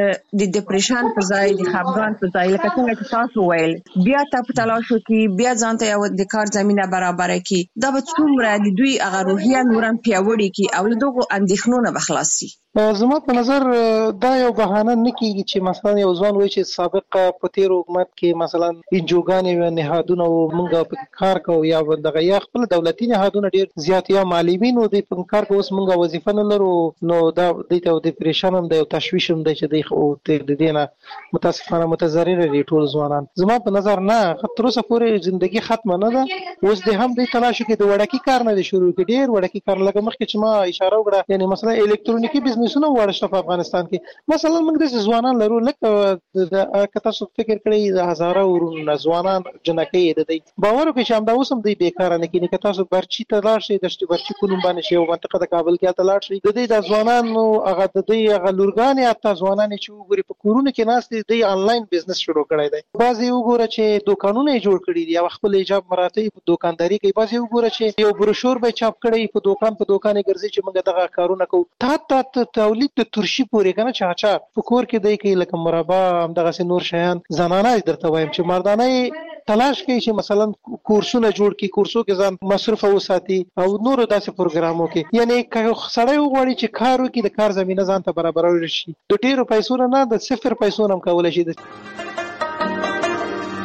د ډپریشن په ځای د خفګان په ځای لکه څنګه چې تاسو ویل بیا ته په تلاش وکړي، بیا ځان ته یو د کار زمینه برابره کړي، دا به څومره د دوی هغه روحیه نور هم پیاوړې کړي او له دغو اندېښنو نه به خلاص شي. زما په نظر دا یو بهانه نه کېږي چې مثلا یو ځوان وایي چې سابق په تېر حکومت کې مثلا انجوګانې وې، نهادونه و، موږ پکې کار کوو یا دغه یا خپل دولتي نهادونه ډېر زیات یا معلمین و دوی په کار کوي. اوس موږ وظیفه نه لرو نو دا دوی ته ډپریشن هم دی او تشویش هم دی چې دوی د دې نه متاسفانه متضرره دي ټول ځوانان. زما په نظر نه تر اوسه پورې زندګي ختمه نه ده. اوس د هم دوی تلاش وکړي د وړکي کار نه دی شروع کړي، ډېر وړکي کار لکه مخکې چې ما اشاره وکړه یعنې مثلا الکترونیکي بزنس بزنسونه وړ شته په افغانستان کې. مثلا موږ د ځوانان لرو لکه د که تاسو فکر کړئ د هزاره ورونه ځوانان جنکۍ د دی باور وکړئ چې همدا اوس هم دوی بیکاره نه کېني. که تاسو برچي ته لاړ شئ، دشت برچي په نوم باندې شي یو منطقه د کابل کې هلته لاړ شئ، د دوی د ځوانانو هغه د دوی هغه لورګانې حتی ځوانانې چې وګورئ په کورونو کې ناست دي، دوی انلاین بزنس شروع کړی دی. بعضې وګوره چې دوکانونه یې جوړ کړي دي او خپل ایجاب مراتب په دوکانداري کوي. بعضې وګوره چې یو بروشور به چاپ کړی په دوکان په دوکان یې ګرځي چې موږ دغه کارونه کوو. تا تا تولید د ترشي پورې که نه چې اچار په کور کې دی کوي لکه مربا همدغسې نور شیان. زنانه درته وایم چې مردانه یې تلاش کوي چې مثلا کورسونه جوړ کړي، کورسو کې ځان مصروفه وساتي او نورو داسې پروګرامو کې. یعنې که سړی وغواړي چې کار وکړي د کار زمینه ځان ته برابرولی شي، د ډېرو پیسو نه د صفر پیسو نه هم کولی شي.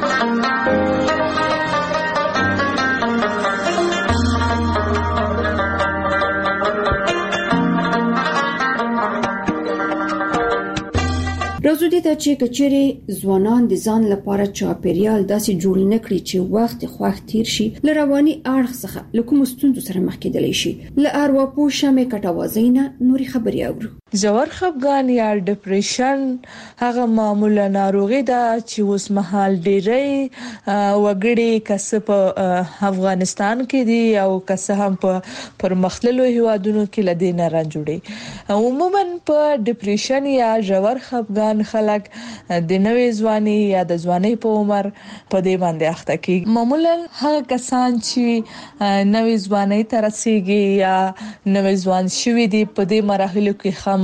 راځو دې ته چې کچېرې ځوانان د ځان لپاره چاپیریال داسې جوړ نه کړي چې وخت خوښ تیر شي، ل رواني اړخ څخه له کوم ستونزو سره مخ کېدلی شي. ل ارواپو شمه کټوازینه نوري خبري اورو. ژور خفګان یا ډیپریشن هغه معمولا ناروغي ده چې اوس مهال ډېری وګړي کسب افغانستان کې دي او کسه هم په پرمختللو هیوادونو کې لدې نه راځي. عموما په ډیپریشن یا ژور خفګان خلک د نوې ځواني یا د ځواني په عمر په دې باندې اخته کیږي. معمولا هغه کسان چې نوې ځواني ته رسیدي یا نوې ځوان شوي دي په دې مراحلو کې خامخا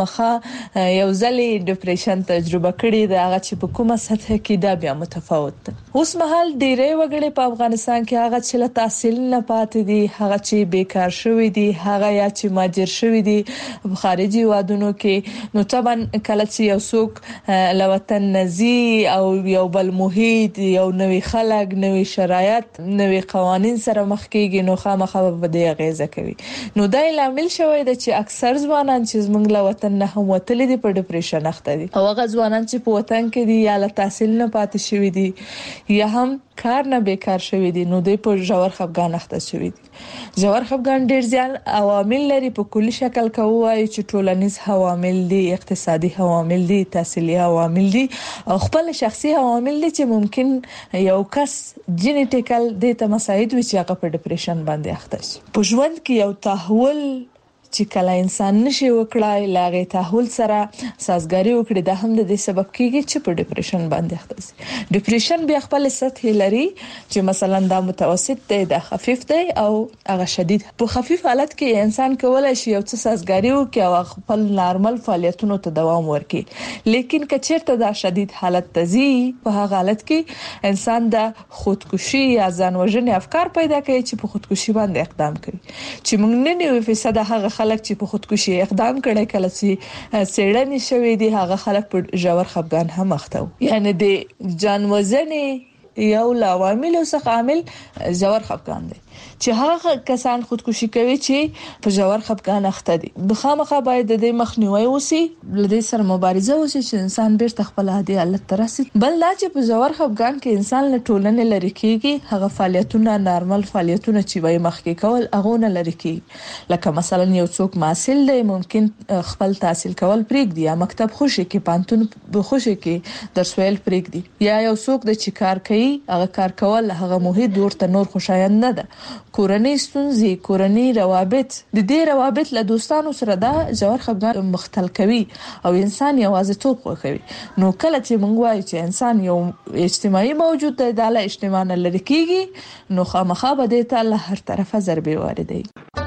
یو ځلې ډیپریشن تجربه کړې ده، هغه چې په کومه سطح کې دا بیا متفاوت ده. اوس مهال ډېری وګړي په افغانستان کې هغه چې له تحصیل نه پاتې دي، هغه چې بیکار شوي دي، هغه یا چې مهاجر شوي دي په خارجي وادونو کې. نو طبعا کله چې یو څوک له وطن نزي او یو بل محیط، یو نوې خلک، نوې شرایط، نوې قوانين سره مخ کېږي، نو خامخا به دې اغیزه کوي. نو دا لامل شوی دی چې اکثر ځوانان چې زموږ له وطن نه هم وتلي دي په ډیپریشن اخته دي، او هغه ځوانان چې په وطن کې دي یا له تحصیل نه پاتې شوي دي یا هم کار نه بیکار شوي دي، نو دوی په ژور خفګان اخته شوي دي. ژور خفګان ډیر ځان عوامل لري. په کلی شکل کوي چې ټولنیز عوامل دي، اقتصادي عوامل دي، تحصیلي عوامل دي، او خپل شخصي عوامل دي چې ممکن یو کس جینیټیکل د ته مساعد وي چې هغه په ډیپریشن باندې اخته شي. په ژوند کې یو تحول چې کله انسان نشي وکړای لاغه تحول سره سازګاری وکړي، دا هم د دې سبب کیږي چې په ډیپریشن باندې اخته شي. ډیپریشن بیا خپل سطح لري چې مثلا دا متوسط دی، دا خفیف دی او هغه شدید. په خفیف حالت کې انسان کولای شي یو څه سازګاری وکړي او خپل نارمل فعالیتونو ته دوام ورکړي. لیکن کچېرته دا شدید حالت تزي، په هغه حالت کې انسان د خودکشي یا ځان وژنې افکار پیدا کوي چې په خودکشي باندې اقدام کوي. چې موږ نه نوي فیصد هغه خلک چې په خودکشي اقدام کړي کله چې سیړنی شوی دي، هغه خلک په ژور خفګان هم اخته وي. یعنی د ځان وژنې یو لامل څخه عامل ژور خفګان دی چې هغه کسان خودکشي کوي چې په ژور خفګان اخته دي. بخامخه باید د دې مخنیوي وسی، لدې سره مبارزه وسی چې انسان بیرته خپل عادي حالت ته رسیدي. بل دا چې په ژور خفګان کې انسان له ټولنې لري کیږي، هغه فعالیتونه نارمل فعالیتونه چې وای مخکې کول هغه نه لري کیږي. لکه مثلا یو څوک محصل دی، ممکن خپل تحصیل کول پرېږدي یا مکتب خوشي کې پانتون بخوشي کې درس ویل پرېږدي، یا یو څوک د چې کار کوي هغه کار کول هغه محیط ورته نور خوشایند نه ده. کورنۍ ستونزې، کورنۍ روابط، د دې روابط له دوستانو سره دا ژور خفګان مختل کوي او انسان یوازیتوب خوښوي. نو کله چې موږ وایو چې انسان یو اجتماعي موجود دی، دا له اجتماع نه لري کیږي، نو خامخا به دې ته له هر طرفه ضربې واردوي.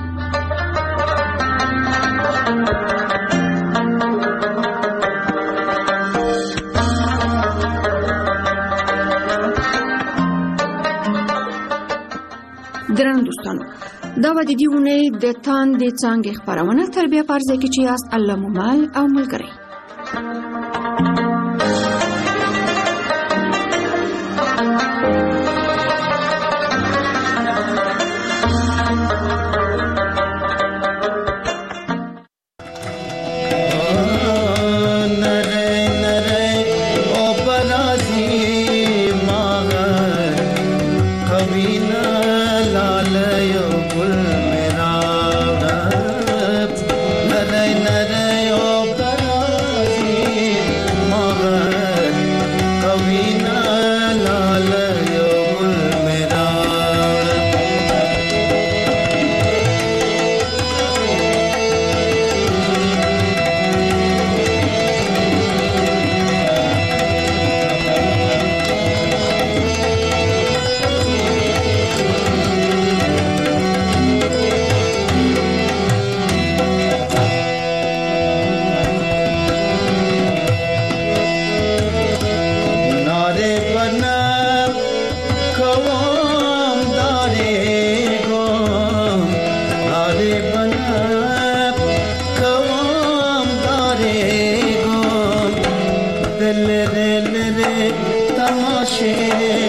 ګران دوستانو، دا و د دې ونې د تان د څنګه خبرونه تربیه پرځه کې چې یاست الله مومال او ملګری. तमाशे